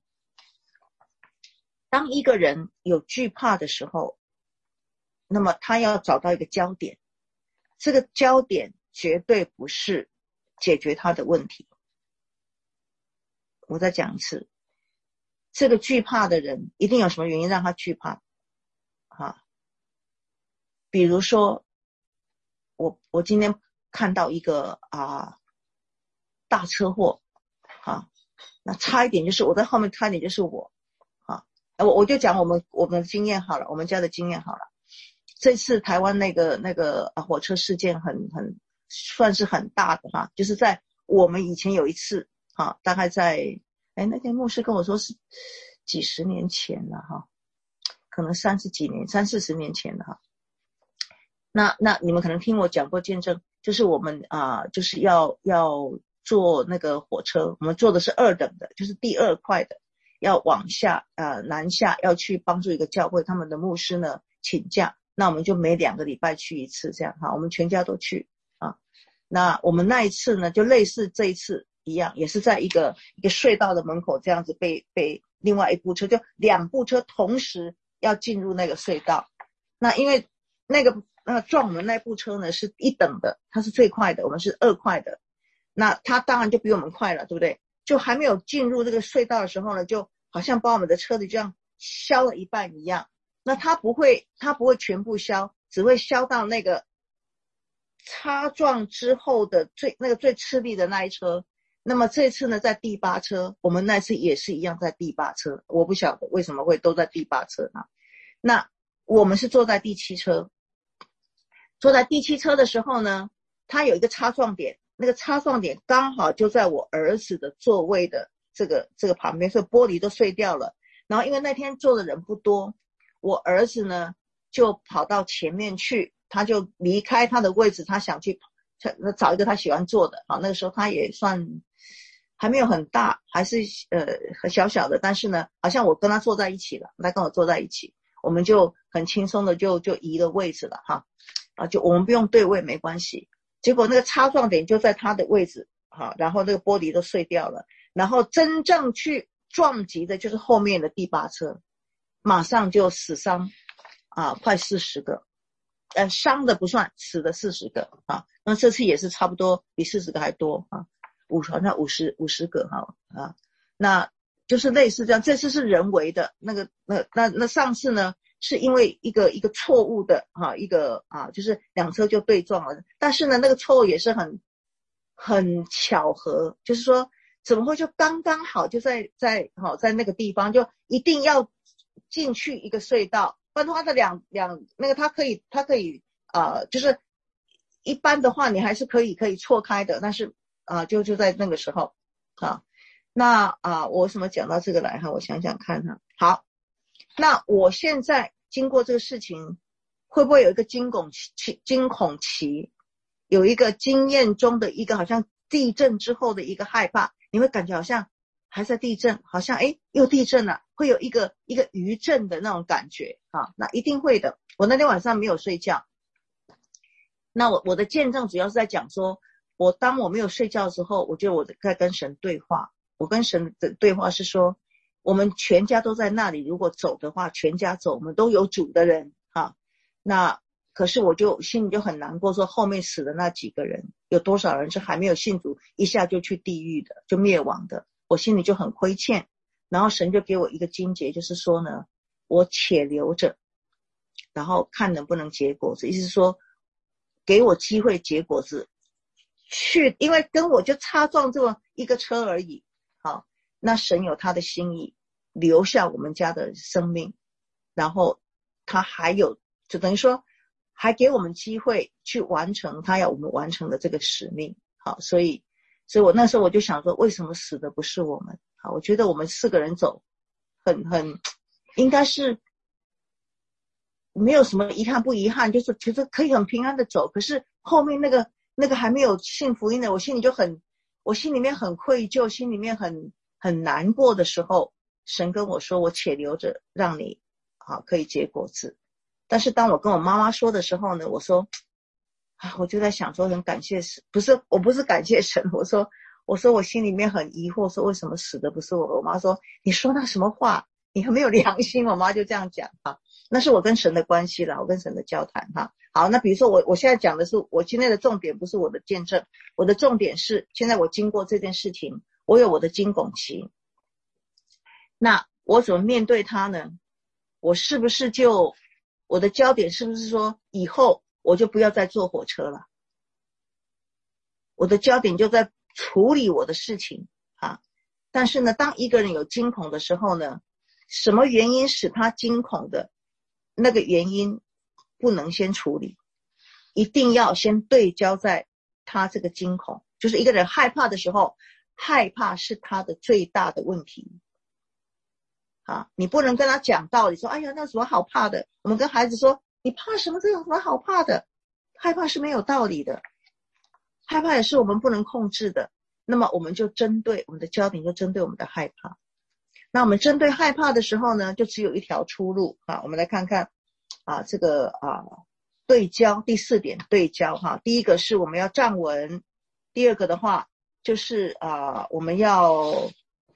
当一个人有惧怕的时候，那么他要找到一个焦点，这个焦点绝对不是解决他的问题。我再讲一次， 这个惧怕的人一定有什么原因让他惧怕啊。比如说我我今天看到一个啊大车祸啊，那差一点就是我在后面，差一点就是我啊。我我就讲我们我们的经验好了，我们家的经验好了。这次台湾那个那个、啊、火车事件很很算是很大的哈，就是在我们以前有一次哈，大概在哎那天牧师跟我说是几十年前了哈，可能三十几年三四十年前了哈。那那你们可能听我讲过见证，就是我们啊、呃、就是要要坐那个火车，我们坐的是二等的，就是第二块的，要往下呃南下，要去帮助一个教会，他们的牧师呢请假，那我们就每两个礼拜去一次这样哈，我们全家都去啊。那我们那一次呢就类似这一次一样，也是在一个一个隧道的门口这样子被被另外一部车，就两部车同时要进入那个隧道。那因为那个那撞我们那部车呢是一等的，它是最快的，我们是二快的，那它当然就比我们快了，对不对？就还没有进入这个隧道的时候呢，就好像把我们的车子这样削了一半一样。那它不会它不会全部削，只会削到那个擦撞之后的最那个最吃力的那一车。那么这次呢在第八车，我们那次也是一样在第八车，我不晓得为什么会都在第八车啊。那我们是坐在第七车，坐在第七车的时候呢，它有一个擦撞点，那个擦撞点刚好就在我儿子的座位的这个这个旁边，所以玻璃都碎掉了。然后因为那天坐的人不多，我儿子呢就跑到前面去，他就离开他的位置，他想去找一个他喜欢坐的。好，那个时候他也算还没有很大，还是呃很小小的，但是呢好像我跟他坐在一起了，他跟我坐在一起，我们就很轻松的就就移了位置了哈。啊，就我们不用对位没关系。结果那个擦撞点就在他的位置，好，然后那个玻璃都碎掉了。然后真正去撞击的就是后面的第八车，马上就死伤啊，快四十个，呃，伤的不算，死的四十个啊。那这次也是差不多比四十个还多啊，五好像五十五十个哈啊，那就是类似这样。这次是人为的，那个那那那上次呢？是因为一个一个错误的哈、啊，一个啊，就是两车就对撞了。但是呢，那个错误也是很很巧合，就是说怎么会就刚刚好就在在好、啊、在那个地方，就一定要进去一个隧道，不然的话它两两那个它可以它可以啊，就是一般的话你还是可以可以错开的，但是啊就就在那个时候啊，那啊我为什么讲到这个来哈？我想想看哈，好。那我现在经过这个事情，会不会有一个惊恐期？惊恐期，有一个经验中的一个好像地震之后的一个害怕，你会感觉好像还在地震，好像诶又地震了，会有一个一个余震的那种感觉啊，那一定会的。我那天晚上没有睡觉，那我我的见证主要是在讲说，我当我没有睡觉的时候，我觉得我在跟神对话，我跟神的对话是说。我们全家都在那里，如果走的话，全家走，我们都有主的人哈。那可是我就心里就很难过，说后面死的那几个人，有多少人是还没有信主，一下就去地狱的，就灭亡的，我心里就很亏欠。然后神就给我一个经节，就是说呢，我且留着，然后看能不能结果子，意思是说给我机会结果子，去，因为跟我就擦撞这么一个车而已，好。那神有他的心意，留下我们家的生命，然后他还有就等于说还给我们机会去完成他要我们完成的这个使命。好，所以所以我那时候我就想说，为什么死的不是我们？好，我觉得我们四个人走很很应该是没有什么遗憾不遗憾，就是觉得可以很平安的走。可是后面那个那个还没有信福音的，我心里就很我心里面很愧疚，心里面很很难过的时候，神跟我说，我且留着让你好可以结果子。但是当我跟我妈妈说的时候呢，我说啊，我就在想说很感谢神，不是我不是感谢神，我说我说我心里面很疑惑，说为什么死的不是我。我妈说你说那什么话，你很没有良心。我妈就这样讲哈，那是我跟神的关系啦，我跟神的交谈哈。好，那比如说我我现在讲的是我今天的重点，不是我的见证，我的重点是现在我经过这件事情，我有我的惊恐期。那我怎么面对它呢？我是不是就我的焦点是不是说以后我就不要再坐火车了？我的焦点就在处理我的事情啊。但是呢，当一个人有惊恐的时候呢，什么原因使他惊恐的，那个原因不能先处理，一定要先对焦在他这个惊恐。就是一个人害怕的时候，害怕是他的最大的问题啊，你不能跟他讲道理说，哎呀，那有什么好怕的？我们跟孩子说，你怕什么？这有什么好怕的？害怕是没有道理的，害怕也是我们不能控制的。那么我们就针对我们的焦点，就针对我们的害怕。那我们针对害怕的时候呢，就只有一条出路啊。我们来看看啊，这个啊对焦，第四点对焦哈。第一个是我们要站稳，第二个的话就是啊我们要。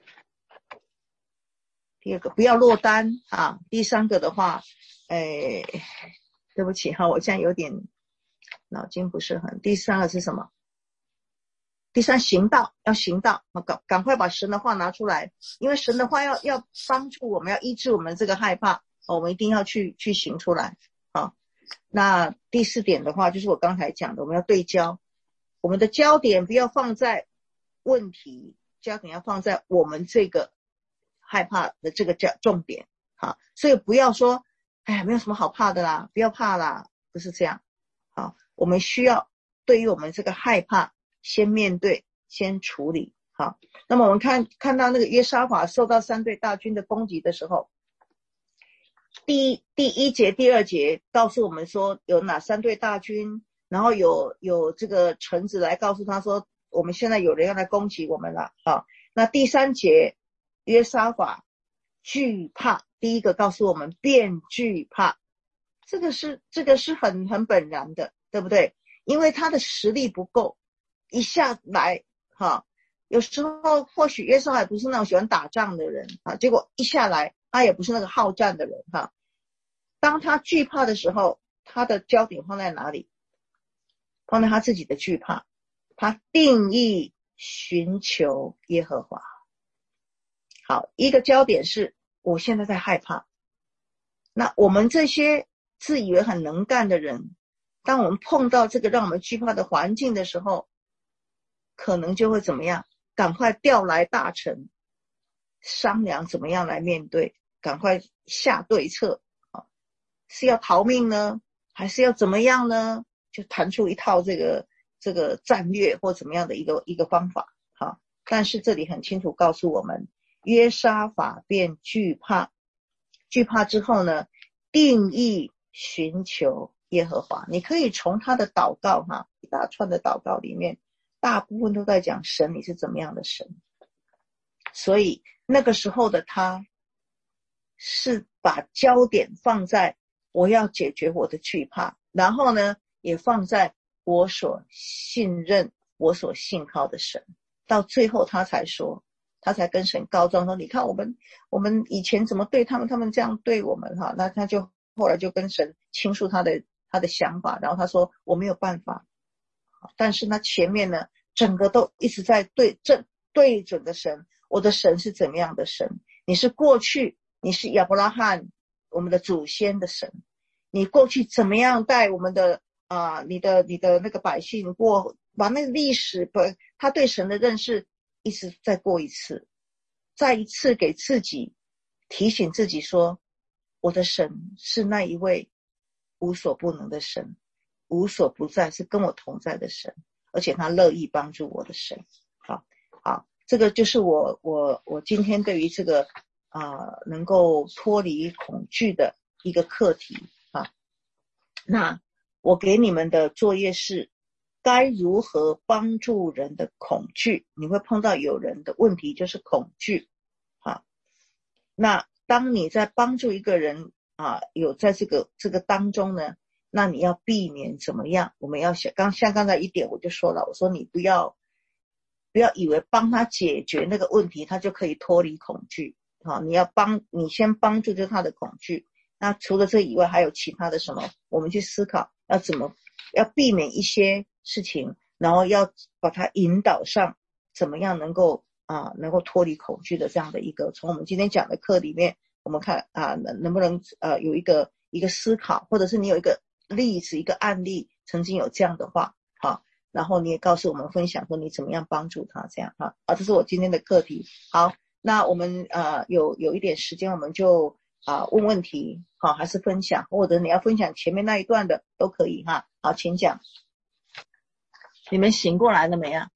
第二个不要落单啊，第三个的话，哎，对不起哈，我现在有点脑筋不是很。第三个是什么？第三，行道，要行道，赶赶快把神的话拿出来，因为神的话要要帮助我们，要医治我们这个害怕，我们一定要去去行出来啊。那第四点的话，就是我刚才讲的，我们要对焦，我们的焦点不要放在问题，焦点要放在我们这个害怕的这个重点，好，所以不要说，哎呀，没有什么好怕的啦，不要怕啦，不是这样，好，我们需要对于我们这个害怕，先面对，先处理，好，那么我们看看到那个约沙法受到三队大军的攻击的时候，第一第一节、第二节告诉我们说有哪三队大军，然后有有这个臣子来告诉他说，我们现在有人要来攻击我们了啊。那第三节。约沙法惧怕，第一个告诉我们便惧怕，这个是这个是很很本然的，对不对？因为他的实力不够，一下来哈，有时候或许约沙法不是那种喜欢打仗的人啊，结果一下来他也不是那个好战的人哈。当他惧怕的时候，他的焦点放在哪里？放在他自己的惧怕，他定义寻求耶和华。好，一个焦点是我现在在害怕。那我们这些自以为很能干的人，当我们碰到这个让我们惧怕的环境的时候，可能就会怎么样？赶快调来大臣商量怎么样来面对，赶快下对策啊，是要逃命呢，还是要怎么样呢？就谈出一套这个这个战略或怎么样的一个一个方法。好，但是这里很清楚告诉我们。约沙法便惧怕，惧怕之后呢，定义寻求耶和华。你可以从他的祷告哈，一大串的祷告里面，大部分都在讲神你是怎么样的神。所以那个时候的他，是把焦点放在我要解决我的惧怕，然后呢，也放在我所信任、我所信靠的神。到最后他才说。他才跟神告状说，你看我们我们以前怎么对他们，他们这样对我们哈。那他就后来就跟神倾诉他的他的想法，然后他说我没有办法。但是他前面呢，整个都一直在对正对准的神，我的神是怎么样的神？你是过去你是亚伯拉罕我们的祖先的神，你过去怎么样带我们的啊、呃、你的你的那个百姓过，把那个历史不他对神的认识。一直再过一次，再一次给自己提醒自己说，我的神是那一位无所不能的神，无所不在，是跟我同在的神，而且他乐意帮助我的神。好，好，这个就是我我我今天对于这个啊、呃、能够脱离恐惧的一个课题啊。那我给你们的作业是。该如何帮助人的恐惧？你会碰到有人的问题就是恐惧啊。那当你在帮助一个人啊，有在这个这个当中呢，那你要避免怎么样？我们要想刚像刚才一点我就说了，我说你不要不要以为帮他解决那个问题，他就可以脱离恐惧啊。你要帮你先帮助就是他的恐惧。那除了这以外，还有其他的什么？我们去思考要怎么要避免一些事情，然后要把它引导上怎么样能够啊能够脱离恐惧的这样的一个，从我们今天讲的课里面，我们看啊能能不能呃有一个一个思考，或者是你有一个例子一个案例曾经有这样的话，好，然后你也告诉我们分享说你怎么样帮助他这样哈啊，这是我今天的课题。好，那我们呃有有一点时间，我们就啊、呃、问问题，好，还是分享，或者你要分享前面那一段的都可以哈。好，请讲。你们醒过来了没啊？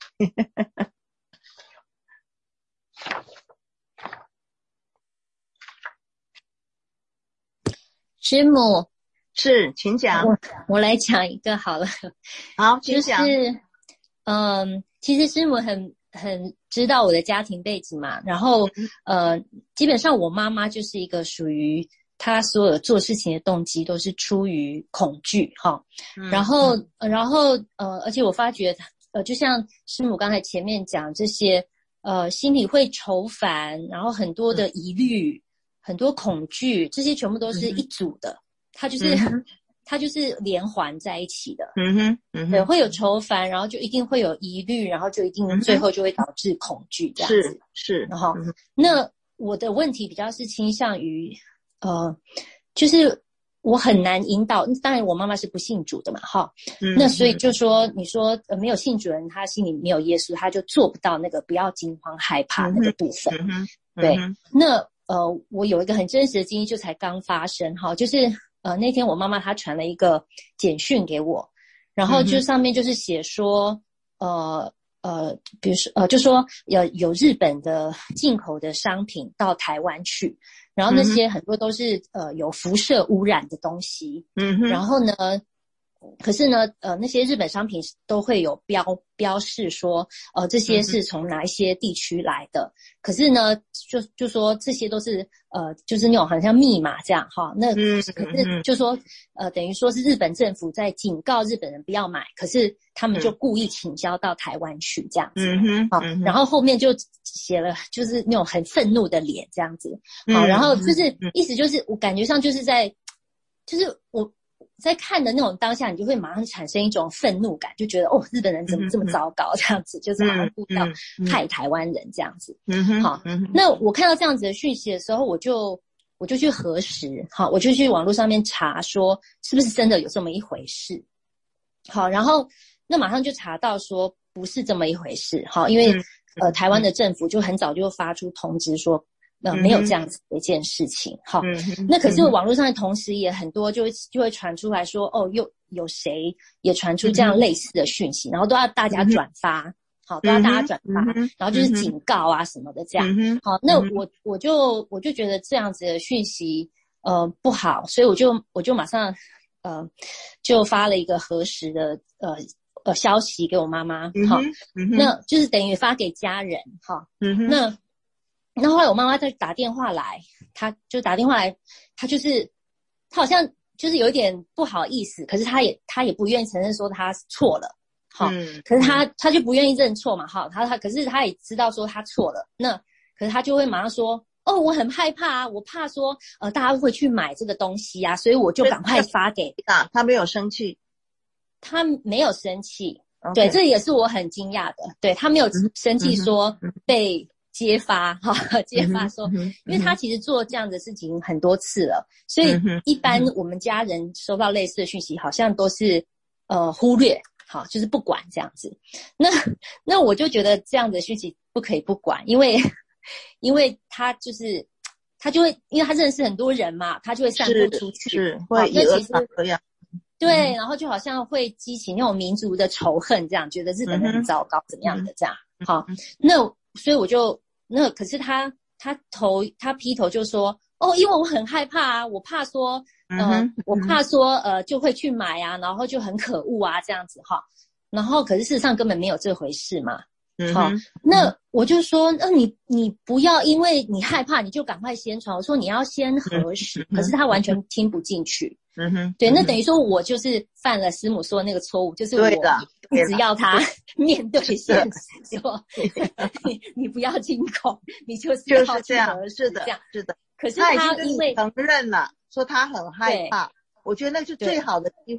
师母， 是，请讲。 我我来讲一个好了。 好，请讲。 就是，嗯，其实师母很很知道我的家庭背景嘛，然后呃，基本上我妈妈就是一个属于她所有做事情的动机都是出于恐惧哈、嗯，然后、嗯、然后呃，而且我发觉呃，就像师母刚才前面讲这些呃，心里会愁烦，然后很多的疑虑。嗯，很多恐惧，这些全部都是一组的，嗯、它就是、嗯、它就是连环在一起的。 嗯哼，嗯哼， 对，会有愁烦，然后就一定会有疑虑，然后就一定最后就会导致恐惧这样子。 是是， 然后、嗯、那我的问题比较是倾向于，呃，就是我很难引导。当然，我妈妈是不信主的嘛，哈、嗯，那所以就说，你说、呃、没有信主人，他心里没有耶稣，他就做不到那个不要惊慌害怕那个部分。 嗯哼，嗯对，那。呃，我有一个很真实的经历，就才刚发生哈，就是呃那天我妈妈她传了一个简讯给我，然后就上面就是写说，呃呃，比如说呃就说有有日本的进口的商品到台湾去，然后那些很多都是呃有辐射污染的东西，嗯，然后呢。可是呢，呃，那些日本商品都会有标标示说，呃，这些是从哪一些地区来的。嗯、可是呢，就就说这些都是呃，就是那种好像密码这样哈。那可是就说呃，等于说是日本政府在警告日本人不要买，可是他们就故意倾销到台湾去这样子。嗯哼，好，然后后面就写了就是那种很愤怒的脸这样子。好，然后就是意思就是我感觉上就是在，就是我。在看的那种当下，你就会马上产生一种愤怒感，就觉得哦，日本人怎么这么糟糕，这样子，就是好像故意要害台湾人这样子。嗯哼，好，那我看到这样子的讯息的时候，我就我就去核实，好，我就去网络上面查说是不是真的有这么一回事。好，然后那马上就查到说不是这么一回事，好，因为呃台湾的政府就很早就发出通知说。呃，没有这样子的一件事情，好、嗯，那可是网络上的同时也很多就会就会传出来说，哦，又有谁也传出这样类似的讯息，嗯、然后都要大家转发，嗯、好，都要大家转发，嗯、然后就是警告啊什么的这样，嗯、好，那我我就我就觉得这样子的讯息呃不好，所以我就我就马上呃就发了一个核实的呃呃消息给我妈妈，好，嗯、那就是等于发给家人，哈，嗯、那。那后来我妈妈再打电话来，她就打电话来，她就是她好像就是有一点不好意思，可是她也她也不愿意承认说她错了，好、嗯，可是她她就不愿意认错嘛，哈，她她可是她也知道说她错了，那可是她就会马上说，哦，我很害怕啊，我怕说呃大家会去买这个东西啊，所以我就赶快发给啊，她没有生气， 她没有生气， okay. 对，这也是我很惊讶的，对，她没有生气说被。揭发哈，揭发说，因为他其实做这样的事情很多次了，所以一般我们家人收到类似的讯息，好像都是呃忽略，好，就是不管这样子。那那我就觉得这样的讯息不可以不管，因为因为他就是他就会，因为他认识很多人嘛，他就会散布出去， 是会以讹传讹呀。 对，然后就好像会激起那种民族的仇恨，这样觉得日本人很糟糕，怎么样的这样。好，那所以我就。那可是他他头他劈头就说哦，因为我很害怕啊，我怕说呃、嗯、我怕说呃就会去买啊，然后就很可恶啊这样子哈，然后可是事实上根本没有这回事嘛，好、嗯，那我就说那、呃、你你不要因为你害怕你就赶快先传，我说你要先核实，嗯、可是他完全听不进去。嗯哼，对，那等于说我就是犯了师母说的那个错误，就是我一直要他面对现实，说你你不要惊恐，你就是要就是这样，是的， 这样是的。 可是他因为承认了，说他很害怕，我觉得那是最好的机会，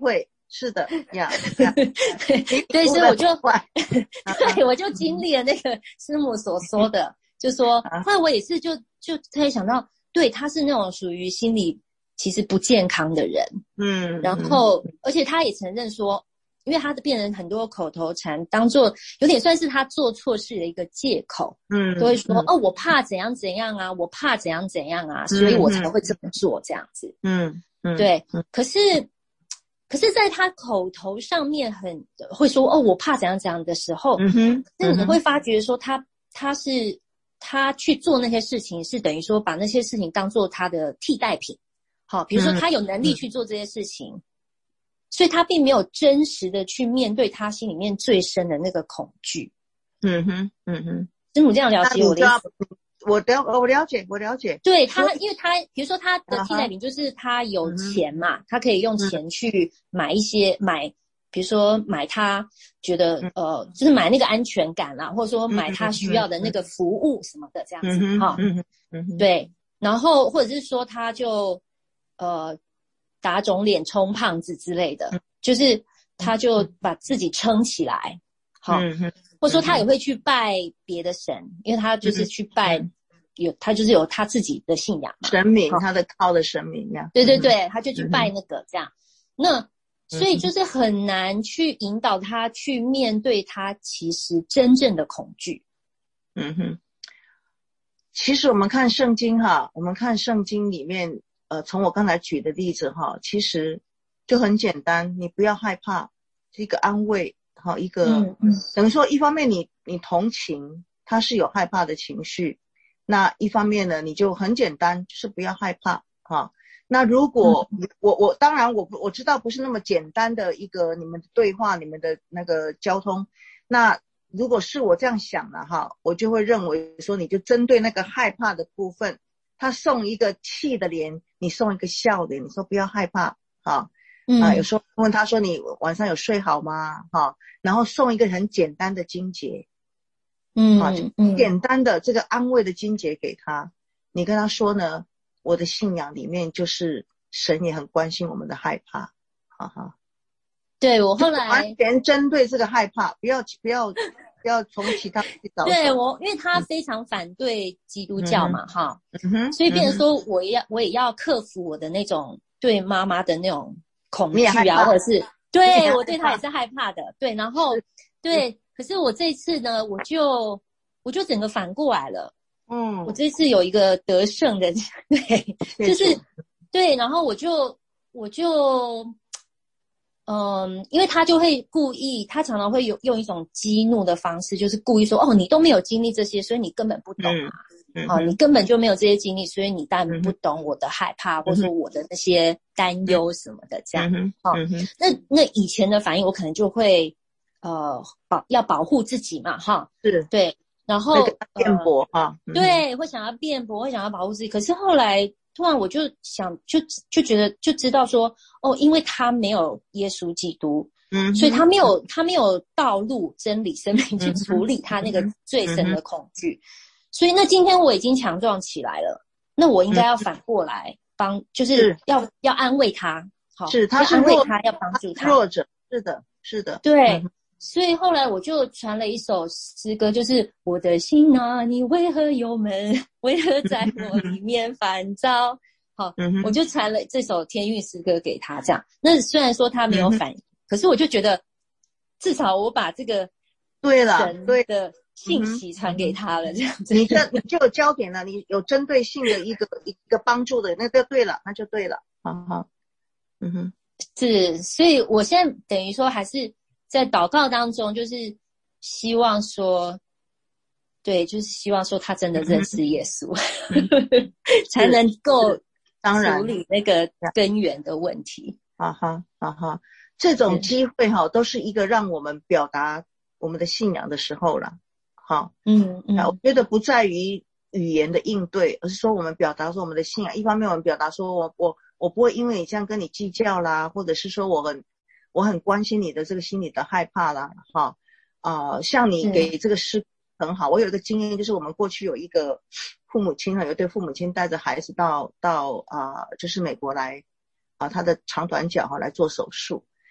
是的呀呀， 对，所以我就对，我就经历了那个师母所说的，就说后来我也是就就突然想到，对，他是那种属于心理其实不健康的人， 嗯， 然后而且他也承认说，因为他的病人很多口头禅当做有点算是他做错事的一个借口， 嗯， 都会说、嗯、哦，我怕怎样怎样啊，我怕怎样怎样啊，所以我才会这么做这样子。 嗯嗯， 对，可是可是在他口头上面很会说哦，我怕怎样怎样的时候， 嗯哼， 那你会发觉说他他是他去做那些事情，是等于说把那些事情当做他的替代品。好，比如说他有能力去做这些事情。嗯，所以他并没有真实的去面对他心里面最深的那个恐惧。 嗯哼，嗯哼， 师母这样了解我的意思。 我了我了解，我了解。 对他，因为他比如说他的替代品就是他有钱嘛，嗯、他可以用钱去买一些、嗯、买，比如说买他觉得、嗯、呃，就是买那个安全感啦，或者说买他需要的那个服务什么的这样子哈。 嗯嗯， 对，然后或者是说他就呃。打肿脸充胖子之类的，就是他就把自己撑起来，好、嗯，或者说他也会去拜别的神，因为他就是去拜、嗯、有他就是有他自己的信仰嘛， 神明，他的靠的神明呀， 对对对，他就去拜那个这样，那所以就是很难去引导他去面对他其实真正的恐惧。 嗯哼，其实我们看圣经哈，我们看圣经里面。呃，从我刚才举的例子哈，其实就很简单，你不要害怕，是一个安慰，哈，一个、嗯嗯、等于说一方面你你同情他是有害怕的情绪，那一方面呢，你就很简单，就是不要害怕哈。那如果、嗯、我我当然我我知道不是那么简单的一个你们的对话，你们的那个交通，那如果是我这样想了哈，我就会认为说你就针对那个害怕的部分。他送一个气的脸，你送一个笑脸，你说不要害怕啊，嗯、啊，有时候问他说你晚上有睡好吗？哈、啊，然后送一个很简单的经节，嗯，啊，就简单的这个安慰的经节给他，你跟他说呢，我的信仰里面就是神也很关心我们的害怕，哈哈。 对，我后来完全针对这个害怕，不要不要。要从其他去找。 对我，因为他非常反对基督教嘛，哈、 嗯哼， 所以变成说我也要我也要克服我的那种对妈妈的那种恐惧啊，或者是对我对他也是害怕的，对，然后对，可是我这次呢，我就我就整个反过来了，嗯，我这次有一个得胜的，对，就是对，然后我就我就。嗯，因为他就会故意，他常常会有用一种激怒的方式，就是故意说，哦，你都没有经历这些，所以你根本不懂啊，嗯嗯、哦，你根本就没有这些经历，所以你当然不懂我的害怕，嗯、或者说我的那些担忧什么的，这样，嗯、哦，嗯、那那以前的反应，我可能就会，呃，保要保护自己嘛，哈， 是， 对，然后辩驳哈， 呃、对，会想要辩驳，会想要保护自己，可是后来。突然我就想就就觉得就知道说哦，因为他没有耶稣基督，嗯，所以他没有他没有道路真理生命去处理他那个最深的恐惧，嗯、所以那今天我已经强壮起来了，那我应该要反过来帮，就是要是要安慰他，好， 是他是安慰他，要帮助他， 弱者，是的，是的， 对。嗯，所以后来我就传了一首诗歌，就是我的心啊，你为何忧闷？为何在我里面烦躁？好，嗯、我就传了这首天韵诗歌给他，这样。那虽然说他没有反应，嗯、可是我就觉得，至少我把这个对了神的信息传给他了，这样子。 你这你就有焦点了，你有针对性的一个一个帮助的，那就对了，那就对了。好好，嗯哼， 是，所以我现在等于说还是。在祷告当中，就是希望说，对，就是希望说他真的认识耶稣，嗯、才能够当然处理那个根源的问题。 啊哈啊哈，这种机会哈，都是一个让我们表达我们的信仰的时候了。好， 嗯嗯， 我觉得不在于语言的应对，而是说我们表达说我们的信仰。一方面，我们表达说我我我不会因为你这样跟你计较啦，或者是说我很。我很关心你的这个心理的害怕啦，哈，啊、呃，像你给这个诗很好。我有一个经验，就是我们过去有一个父母亲，有一对父母亲带着孩子到到啊、呃，就是美国来啊、呃，他的长短脚哈来做手术。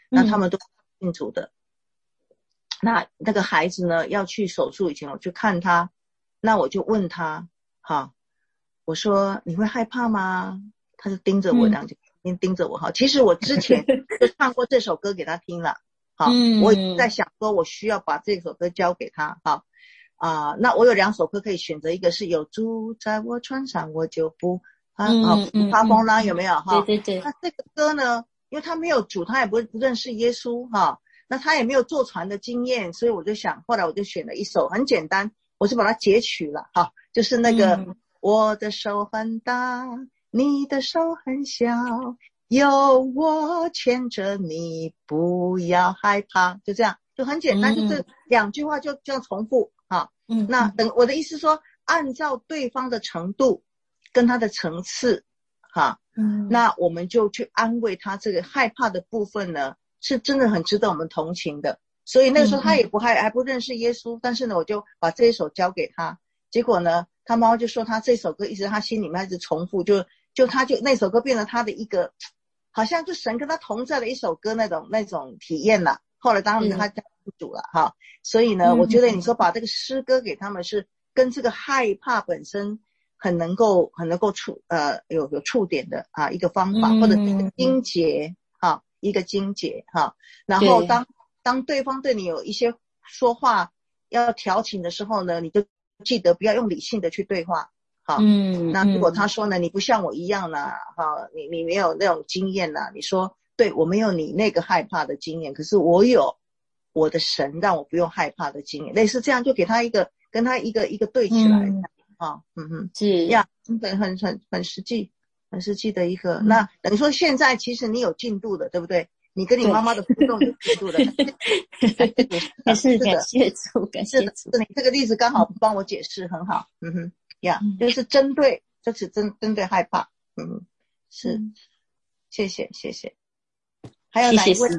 那他们都信主的。那那个孩子呢，要去手术以前，我去看他，那我就问他，哈，我说你会害怕吗？他就盯着我，两眼睛盯着我，哈。其实我之前就唱过这首歌给他听了，好，我也在想说，我需要把这首歌交给他，哈。啊、呃，那我有两首歌可以选择，一个是有主在我船上，我就不啊啊不怕风浪，有没有哈？ 对对对。 那这个歌呢，因为他没有主，他也不不认识耶稣哈，那他也没有坐船的经验，所以我就想，后来我就选了一首很简单，我是把它截取了哈，就是那个、嗯、我的手很大，你的手很小，有我牵着你，不要害怕，就这样，就很简单，嗯、就是两句话就这样重复。好，嗯，那等我的意思说，按照对方的程度跟他的层次，哈，嗯，那我们就去安慰他这个害怕的部分呢，是真的很值得我们同情的。所以那个时候他也不害、嗯、还不认识耶稣，但是呢，我就把这一首交给他。结果呢，他妈妈就说他这首歌一直他心里面一直重复，就就他就那首歌变成他的一个，好像就神跟他同在的一首歌那种那种体验了。后来当然他家不主了哈，所以呢，我觉得你说把这个诗歌给他们是跟这个害怕本身很能够很能够触呃有有触点的啊一个方法，或者是一个经节哈，一个经节哈。然后当当对方对你有一些说话要调情的时候呢，你就记得不要用理性的去对话。好，嗯，那如果他说呢，你不像我一样呢，哈，你你没有那种经验呢，你说。对，我没有你那个害怕的经验，可是我有我的神让我不用害怕的经验，类似这样就给他一个跟他一个一个对起来啊，嗯哼， 是呀，很很很很实际，很实际的一个。嗯、那等于说现在其实你有进度的，对不对？你跟你妈妈的互动有进度的， 还是感谢主，感谢主。 是你这个例子刚好帮我解释很好，嗯哼，呀，就是针对，就是针针对害怕，嗯，是，嗯、谢谢谢谢。还有哪一位？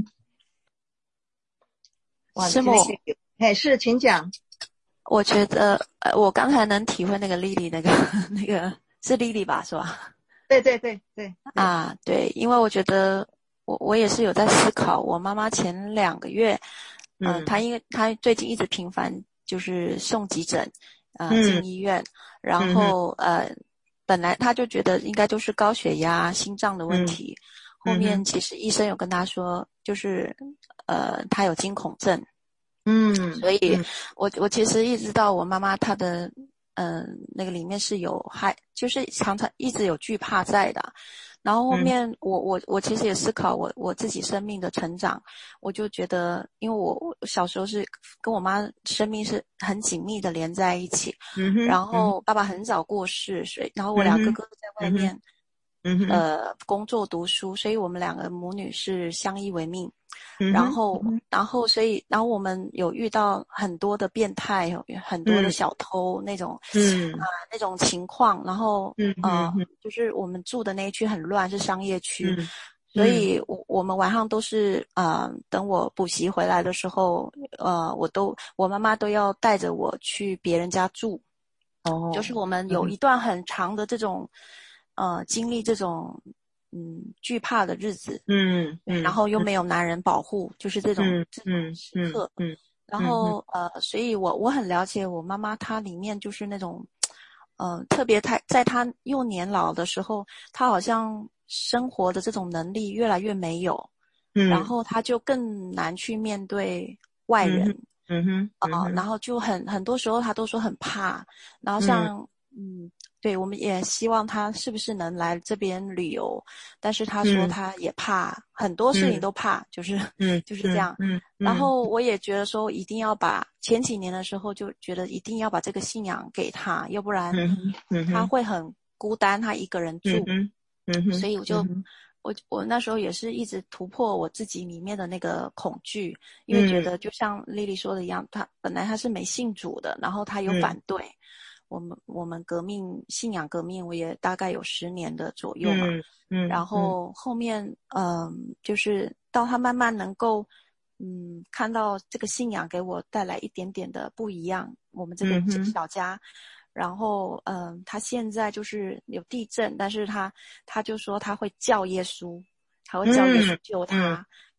师母， 哎，是，请讲。 我觉得，呃，我刚才能体会那个莉莉，那个那个是莉莉吧，是吧？ 对对对对。 啊，对，因为我觉得我我也是有在思考，我妈妈前两个月，呃、嗯，她因为她最近一直频繁就是送急诊，呃，嗯、进医院，然后、嗯、呃，本来她就觉得应该都是高血压、心脏的问题。嗯后面其实医生有跟他说，就是呃，他有惊恐症，嗯，所以我我其实一直到我妈妈她的嗯、呃、那个里面是有害，就是常常一直有惧怕在的。然后后面我我我其实也思考我我自己生命的成长，我就觉得，因为我我小时候是跟我妈生命是很紧密的连在一起，嗯哼，然后爸爸很早过世，所以然后我两个哥哥在外面。嗯呃，工作读书，所以我们两个母女是相依为命。嗯、然后，嗯、然后，所以，然后我们有遇到很多的变态，有很多的小偷、嗯、那种，嗯啊、呃、那种情况。然后，嗯呃，嗯就是我们住的那一区很乱，是商业区，嗯、所以我我们晚上都是呃，等我补习回来的时候，呃，我都我妈妈都要带着我去别人家住。哦，就是我们有一段很长的这种。呃，经历这种嗯惧怕的日子，嗯，嗯然后又没有男人保护，嗯、就是这种、嗯、这种时刻，嗯，嗯然后、嗯、呃，所以我我很了解我妈妈，她里面就是那种，呃，特别她在她幼年老的时候，她好像生活的这种能力越来越没有，嗯，然后她就更难去面对外人，嗯哼，啊、嗯呃，然后就很很多时候她都说很怕，然后像嗯。嗯对，我们也希望他是不是能来这边旅游，但是他说他也怕，嗯、很多事情都怕，嗯、就是，嗯，就是这样。嗯，嗯然后我也觉得说，一定要把前几年的时候就觉得一定要把这个信仰给他，要不然他会很孤单，他一个人住。嗯嗯所以我就，嗯、我我那时候也是一直突破我自己里面的那个恐惧，因为觉得就像莉莉说的一样，他本来他是没信主的，然后他有反对。嗯我们我们革命信仰革命，我也大概有十年的左右嘛，嗯，嗯然后后面嗯、呃，就是到他慢慢能够嗯看到这个信仰给我带来一点点的不一样，我们这个小家，嗯、然后嗯、呃，他现在就是有地震，但是他他就说他会叫耶稣，他会叫耶稣救他。嗯嗯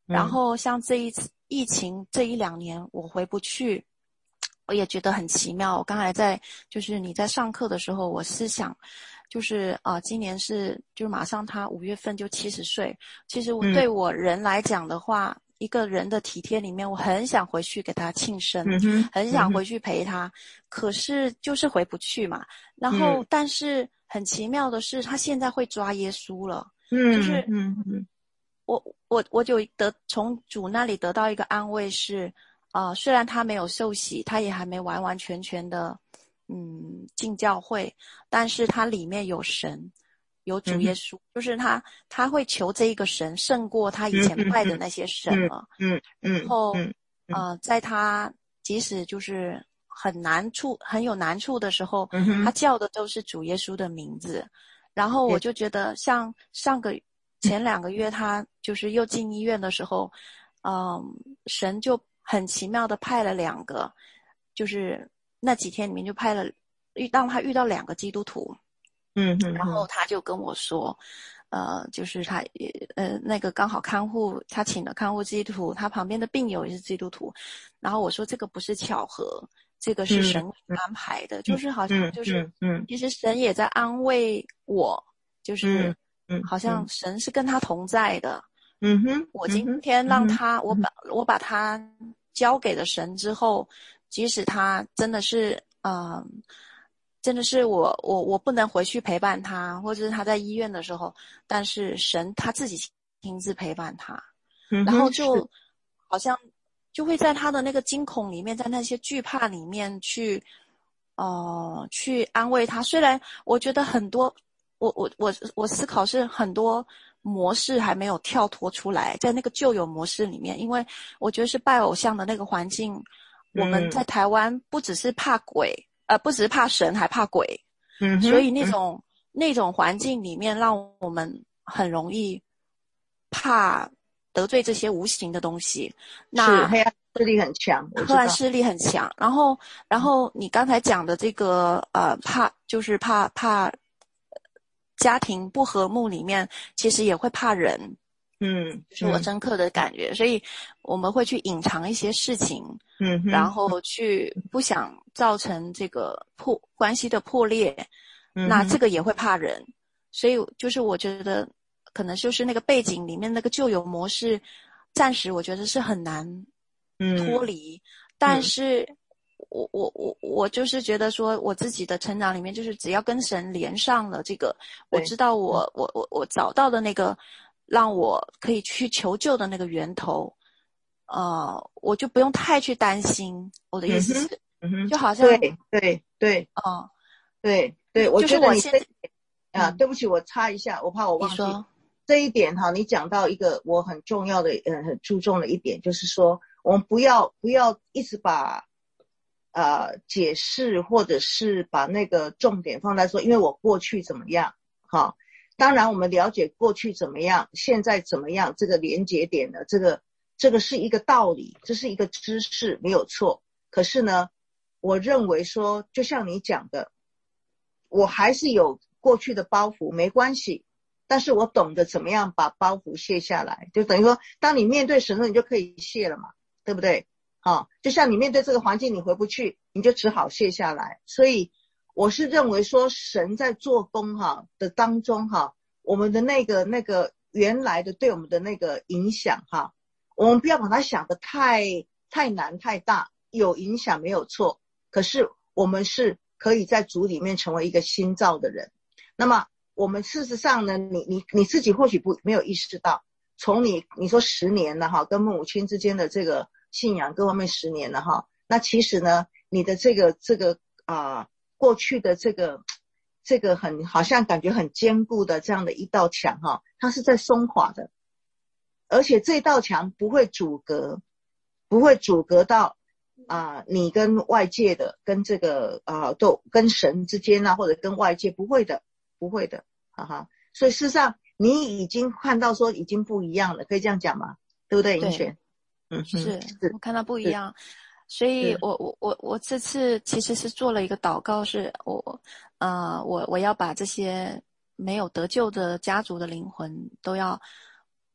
然后像这一次疫情这一两年我回不去，我也觉得很奇妙。我刚才在就是你在上课的时候，我思想就是啊、呃，今年是就是马上他五月份就七十岁。其实我对我人来讲的话，嗯、一个人的体贴里面，我很想回去给他庆生，嗯、很想回去陪他，嗯、可是就是回不去嘛。然后，嗯、但是很奇妙的是，他现在会抓耶稣了，嗯、就是嗯嗯，我我我就得从主那里得到一个安慰是。啊、呃，虽然他没有受洗，他也还没完完全全的，嗯，进教会，但是他里面有神，有主耶稣，嗯、就是他他会求这一个神胜过他以前拜的那些神了。嗯嗯，然后呃，在他即使就是很难处、很有难处的时候，嗯、他叫的都是主耶稣的名字。然后我就觉得，像上个前两个月他就是又进医院的时候，嗯、呃，神就很奇妙的派了两个，就是那几天里面就派了，遇让他遇到两个基督徒，嗯嗯，然后他就跟我说，呃，就是他呃那个刚好看护他请的看护基督徒，他旁边的病友也是基督徒，然后我说这个不是巧合，这个是神安排的，嗯、就是好像就是嗯，嗯其实神也在安慰我，就是嗯，好像神是跟他同在的。嗯哼，我今天让他，嗯、我把我把他交给了神之后，即使他真的是，嗯、呃，真的是我我我不能回去陪伴他，或者是他在医院的时候，但是神他自己亲自陪伴他，嗯、然后就好像就会在他的那个惊恐里面，在那些惧怕里面去，呃，去安慰他。虽然我觉得很多，我我我我思考是很多。模式还没有跳脱出来，在那个旧有模式里面，因为我觉得是拜偶像的那个环境，嗯、我们在台湾不只是怕鬼，呃，不只是怕神，还怕鬼，嗯，所以那种、嗯、那种环境里面，让我们很容易怕得罪这些无形的东西。那是黑暗势力很强， 黑暗势力很强。然后，然后你刚才讲的这个呃，怕就是怕怕。家庭不和睦里面，其实也会怕人，嗯，是我深刻的感觉，嗯、所以我们会去隐藏一些事情，嗯，然后去不想造成这个破关系的破裂，嗯，那这个也会怕人，所以就是我觉得可能就是那个背景里面那个旧有模式，暂时我觉得是很难脱离，嗯、但是。嗯我我我我就是觉得说，我自己的成长里面，就是只要跟神连上了这个，我知道我我我我找到的那个让我可以去求救的那个源头，呃，我就不用太去担心。我的意思是，嗯哼，就好像对对对， 哦， 对对，我觉得你这啊， 嗯、 对不起，我插一下，我怕我忘记这一点哈。你讲到一个我很重要的、呃很注重的一点，就是说，我们不要不要一直把。呃，解释或者是把那个重点放在说，因为我过去怎么样，哈，当然我们了解过去怎么样，现在怎么样，这个连结点的这个这个是一个道理，这是一个知识，没有错。可是呢，我认为说，就像你讲的，我还是有过去的包袱，没关系，但是我懂得怎么样把包袱卸下来，就等于说，当你面对神了，你就可以卸了嘛，对不对？啊，就像你面对这个环境，你回不去，你就只好卸下来。所以我是认为说，神在做工哈的当中哈，我们的那个那个原来的对我们的那个影响哈，我们不要把它想得太太难太大，有影响没有错。可是我们是可以在主里面成为一个新造的人。那么我们事实上呢，你你你自己或许不没有意识到，从你你说十年了哈，跟母亲之间的这个。信仰各方面十年了哈，那其实呢，你的这个这个啊、呃，过去的这个这个很好像感觉很坚固的这样的一道墙哈，它是在松垮的，而且这道墙不会阻隔，不会阻隔到啊、呃、你跟外界的跟这个啊、呃、都跟神之间啊，或者跟外界不会的，不会的，哈哈。所以事实上你已经看到说已经不一样了，可以这样讲吗？对不对，尹璇？ 嗯，是我看到不一样，所以我我我我这次其实是做了一个祷告，是我呃我我要把这些没有得救的家族的灵魂都要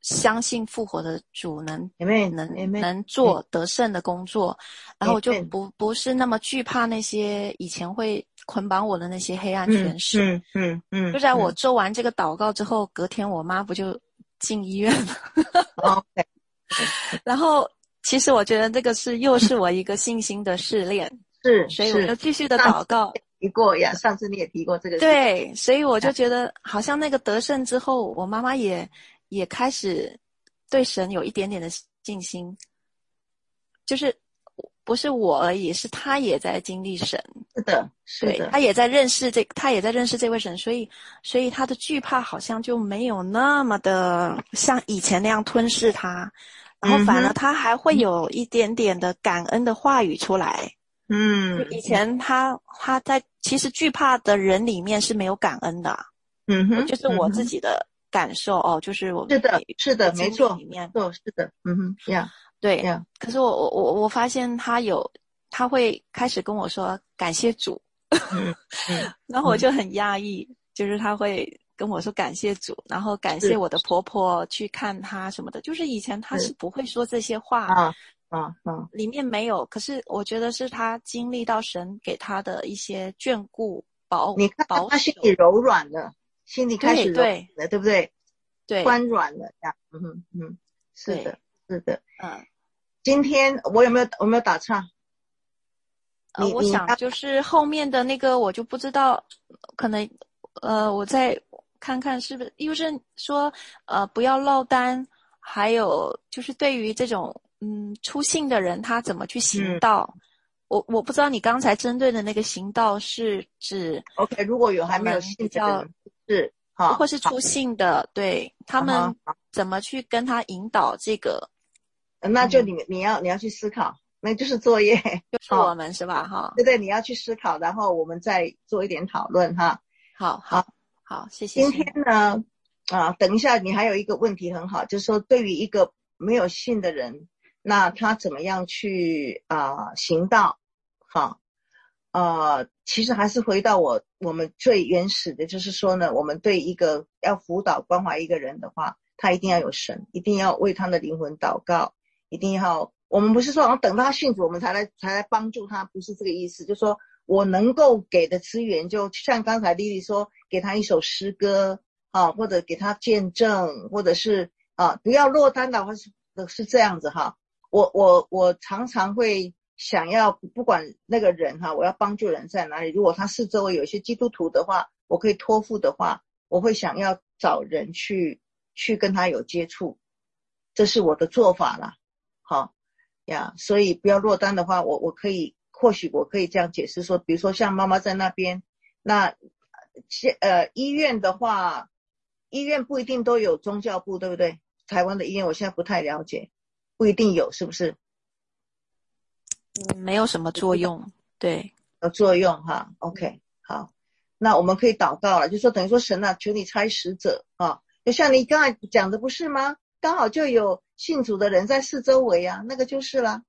相信复活的主能 Amen, 能 Amen, 能做得胜的工作， Amen, 然后我就不不是那么惧怕那些以前会捆绑我的那些黑暗权势。 嗯嗯嗯， 就在我做完这个祷告之后，隔天我妈不就进医院了。 OK， 然后其实我觉得这个是又是我一个信心的试炼， 是， 所以我就继续的祷告。 提过呀，上次你也提过这个事。 对，所以我就觉得好像那个得胜之后，我妈妈也也开始对神有一点点的信心，就是不是我而已，是她也在经历神。 是的，是的， 对，她也在认识这，她也在认识这位神，所以所以她的惧怕好像就没有那么的像以前那样吞噬她，然后反而她还会有一点点的感恩的话语出来。 嗯， 以前他他在其实惧怕的人里面是没有感恩的。 嗯哼， 就是我自己的感受、嗯、哦，就是我是的，是的，没错， 里面错，是的，嗯哼，呀、yeah, 对， yeah. 可是我我我发现他有他会开始跟我说感谢主， 嗯嗯， 然后我就很压抑，就是他会跟我说感谢主，然后感谢我的婆婆去看他什么的，就是以前他是不会说这些话啊。啊啊！ 里面没有，可是我觉得是他经历到神给他的一些眷顾、保你看保他心里柔软了，心里开始柔软了， 对对, 对不对？ 对， 宽软了，这样，嗯哼嗯，是的，是的， 嗯。 今天我有没有我没有打岔？ 呃，我想就是后面的那个我就不知道，可能呃，我再看看是不是，因为是说呃不要落单，还有就是对于这种嗯出信的人，他怎么去行道？嗯、我我不知道你刚才针对的那个行道是指 OK， 如果有还没有信的人是好， 或是出信的，对他们怎么去跟他引导这个？ 那就你、嗯、你要你要去思考。那就是作业， 就是我们、哦、是吧？哈， 对对，你要去思考，然后我们再做一点讨论哈。 好，好，好，谢谢。 今天呢，啊，等一下，你还有一个问题很好，就是说对于一个没有信的人，那他怎么样去啊、呃、行道？好，呃，其实还是回到我我们最原始的，就是说呢，我们对一个要辅导关怀一个人的话，他一定要有神，一定要为他的灵魂祷告，一定要。我们不是说好像等到他信主我们才来才来帮助他，不是这个意思，就是说我能够给的资源，就像刚才丽丽说，给他一首诗歌啊，或者给他见证，或者是啊不要落单的话是是这样子哈。我我我常常会想要不管那个人哈，我要帮助人在哪里，如果他四周围有一些基督徒的话，我可以托付的话，我会想要找人去去跟他有接触，这是我的做法啦。好呀，所以不要落单的话，我我可以或许我可以这样解释说，比如说像妈妈在那边，那呃医院的话，医院不一定都有宗教部，对不对？台湾的医院我现在不太了解，不一定有，是不是？ 嗯，没有什么作用，对， 有作用哈。OK， 好，那我们可以祷告了，就说等于说神啊，求你差使者啊，就像你刚才讲的不是吗？刚好就有信主的人在四周围啊，那个就是啦。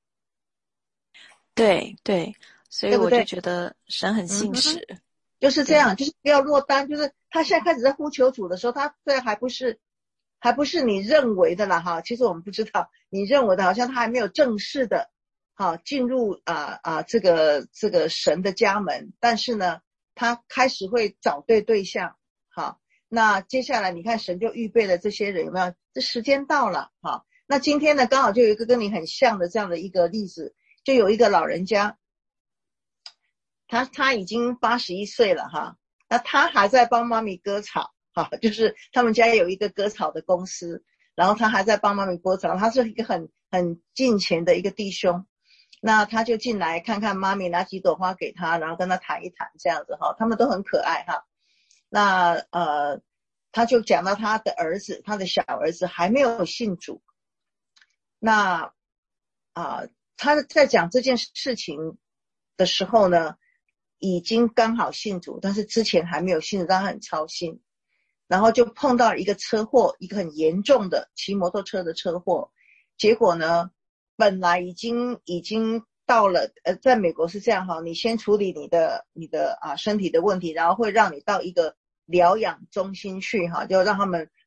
对对，所以我就觉得神很信实， 嗯、就是这样，就是不要落单。就是他现在开始在呼求主的时候，他虽然还不是，还不是你认为的啦哈。其实我们不知道，你认为的好像他还没有正式的，好进入啊啊这个这个神的家门，但是呢，他开始会找对对象，好。那接下来你看神就预备了这些人，有没有？这时间到了，好。那今天呢，刚好就有一个跟你很像的这样的一个例子，就有一个老人家，他他已经八十一岁了哈，那他还在帮妈咪割草哈，就是他们家有一个割草的公司，然后他还在帮妈咪割草，他是一个很很敬虔的一个弟兄。那他就进来看看妈咪，拿几朵花给他，然后跟他谈一谈这样子哈，他们都很可爱哈。那呃，他就讲到他的儿子，他的小儿子还没有信主。那啊、呃，他在讲这件事情的时候呢，已经刚好信主，但是之前还没有信主，但他很操心。然后就碰到一个车祸，一个很严重的骑摩托车的车祸。结果呢，本来已经已经到了，呃，在美国是这样哈，你先处理你的你的啊身体的问题，然后会让你到一个疗养中心去哈，就让他们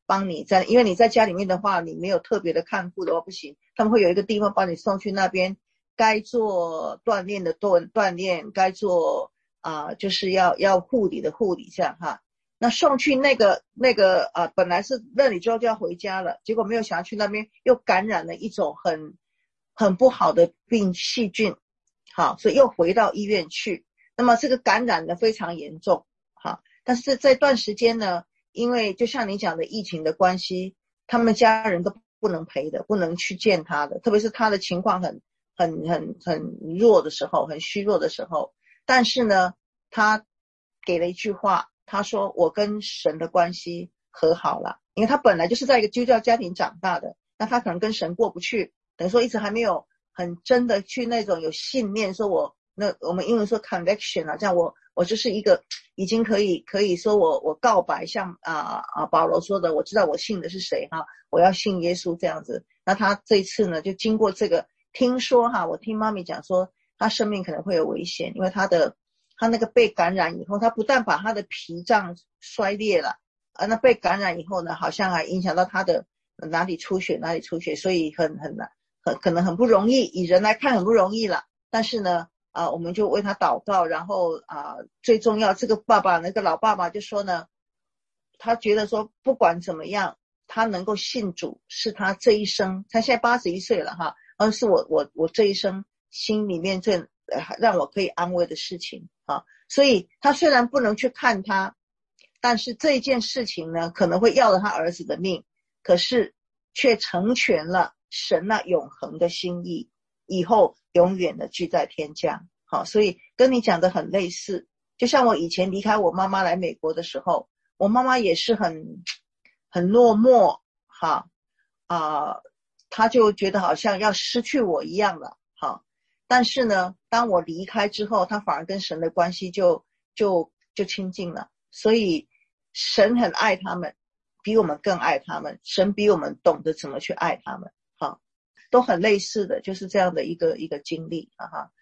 帮你在，因为你在家里面的话，你没有特别的看护的话不行，他们会有一个地方把你送去那边，该做锻炼的锻锻炼，该做啊、呃、就是要要护理的护理这样哈。那送去那个那个啊、呃、本来是那里之后就要回家了，结果没有想要去那边又感染了一种很很不好的病细菌，好，所以又回到医院去。那么这个感染的非常严重，好，但是这段时间呢，因为就像你讲的疫情的关系，他们家人都不能陪的，不能去见他的，特别是他的情况很很很很弱的时候，很虚弱的时候。但是呢，他给了一句话，他说我跟神的关系和好了，因为他本来就是在一个基督教家庭长大的，那他可能跟神过不去，等于说一直还没有很真的去那种有信念，说我那我们英文说 conviction 啊，这样我我就是一个已经可以可以说我我告白，像啊啊保罗说的，我知道我信的是谁哈，我要信耶稣这样子。那他这一次呢，就经过这个，听说哈，我听妈咪讲说他生命可能会有危险，因为他的他那个被感染以后，他不但把他的脾脏衰裂了，啊，那被感染以后呢，好像还影响到他的哪里出血哪里出血，所以很很难，很可能很不容易，以人来看很不容易了。但是呢，啊、呃，我们就为他祷告，然后啊、呃，最重要，这个爸爸那个老爸爸就说呢，他觉得说不管怎么样，他能够信主是他这一生，他现在八十一岁了哈，而是我我我这一生心里面最让我可以安慰的事情啊。所以他虽然不能去看他，但是这一件事情呢，可能会要了他儿子的命，可是却成全了神那永恒的心意，以后永远的居在天家。好，所以跟你讲的很类似，就像我以前离开我妈妈来美国的时候，我妈妈也是很很落寞哈啊、呃，她就觉得好像要失去我一样了。好，但是呢，当我离开之后，她反而跟神的关系就就就亲近了。所以神很爱他们，比我们更爱他们，神比我们懂得怎么去爱他们。好，都很类似的，就是这样的一个一个经历啊哈。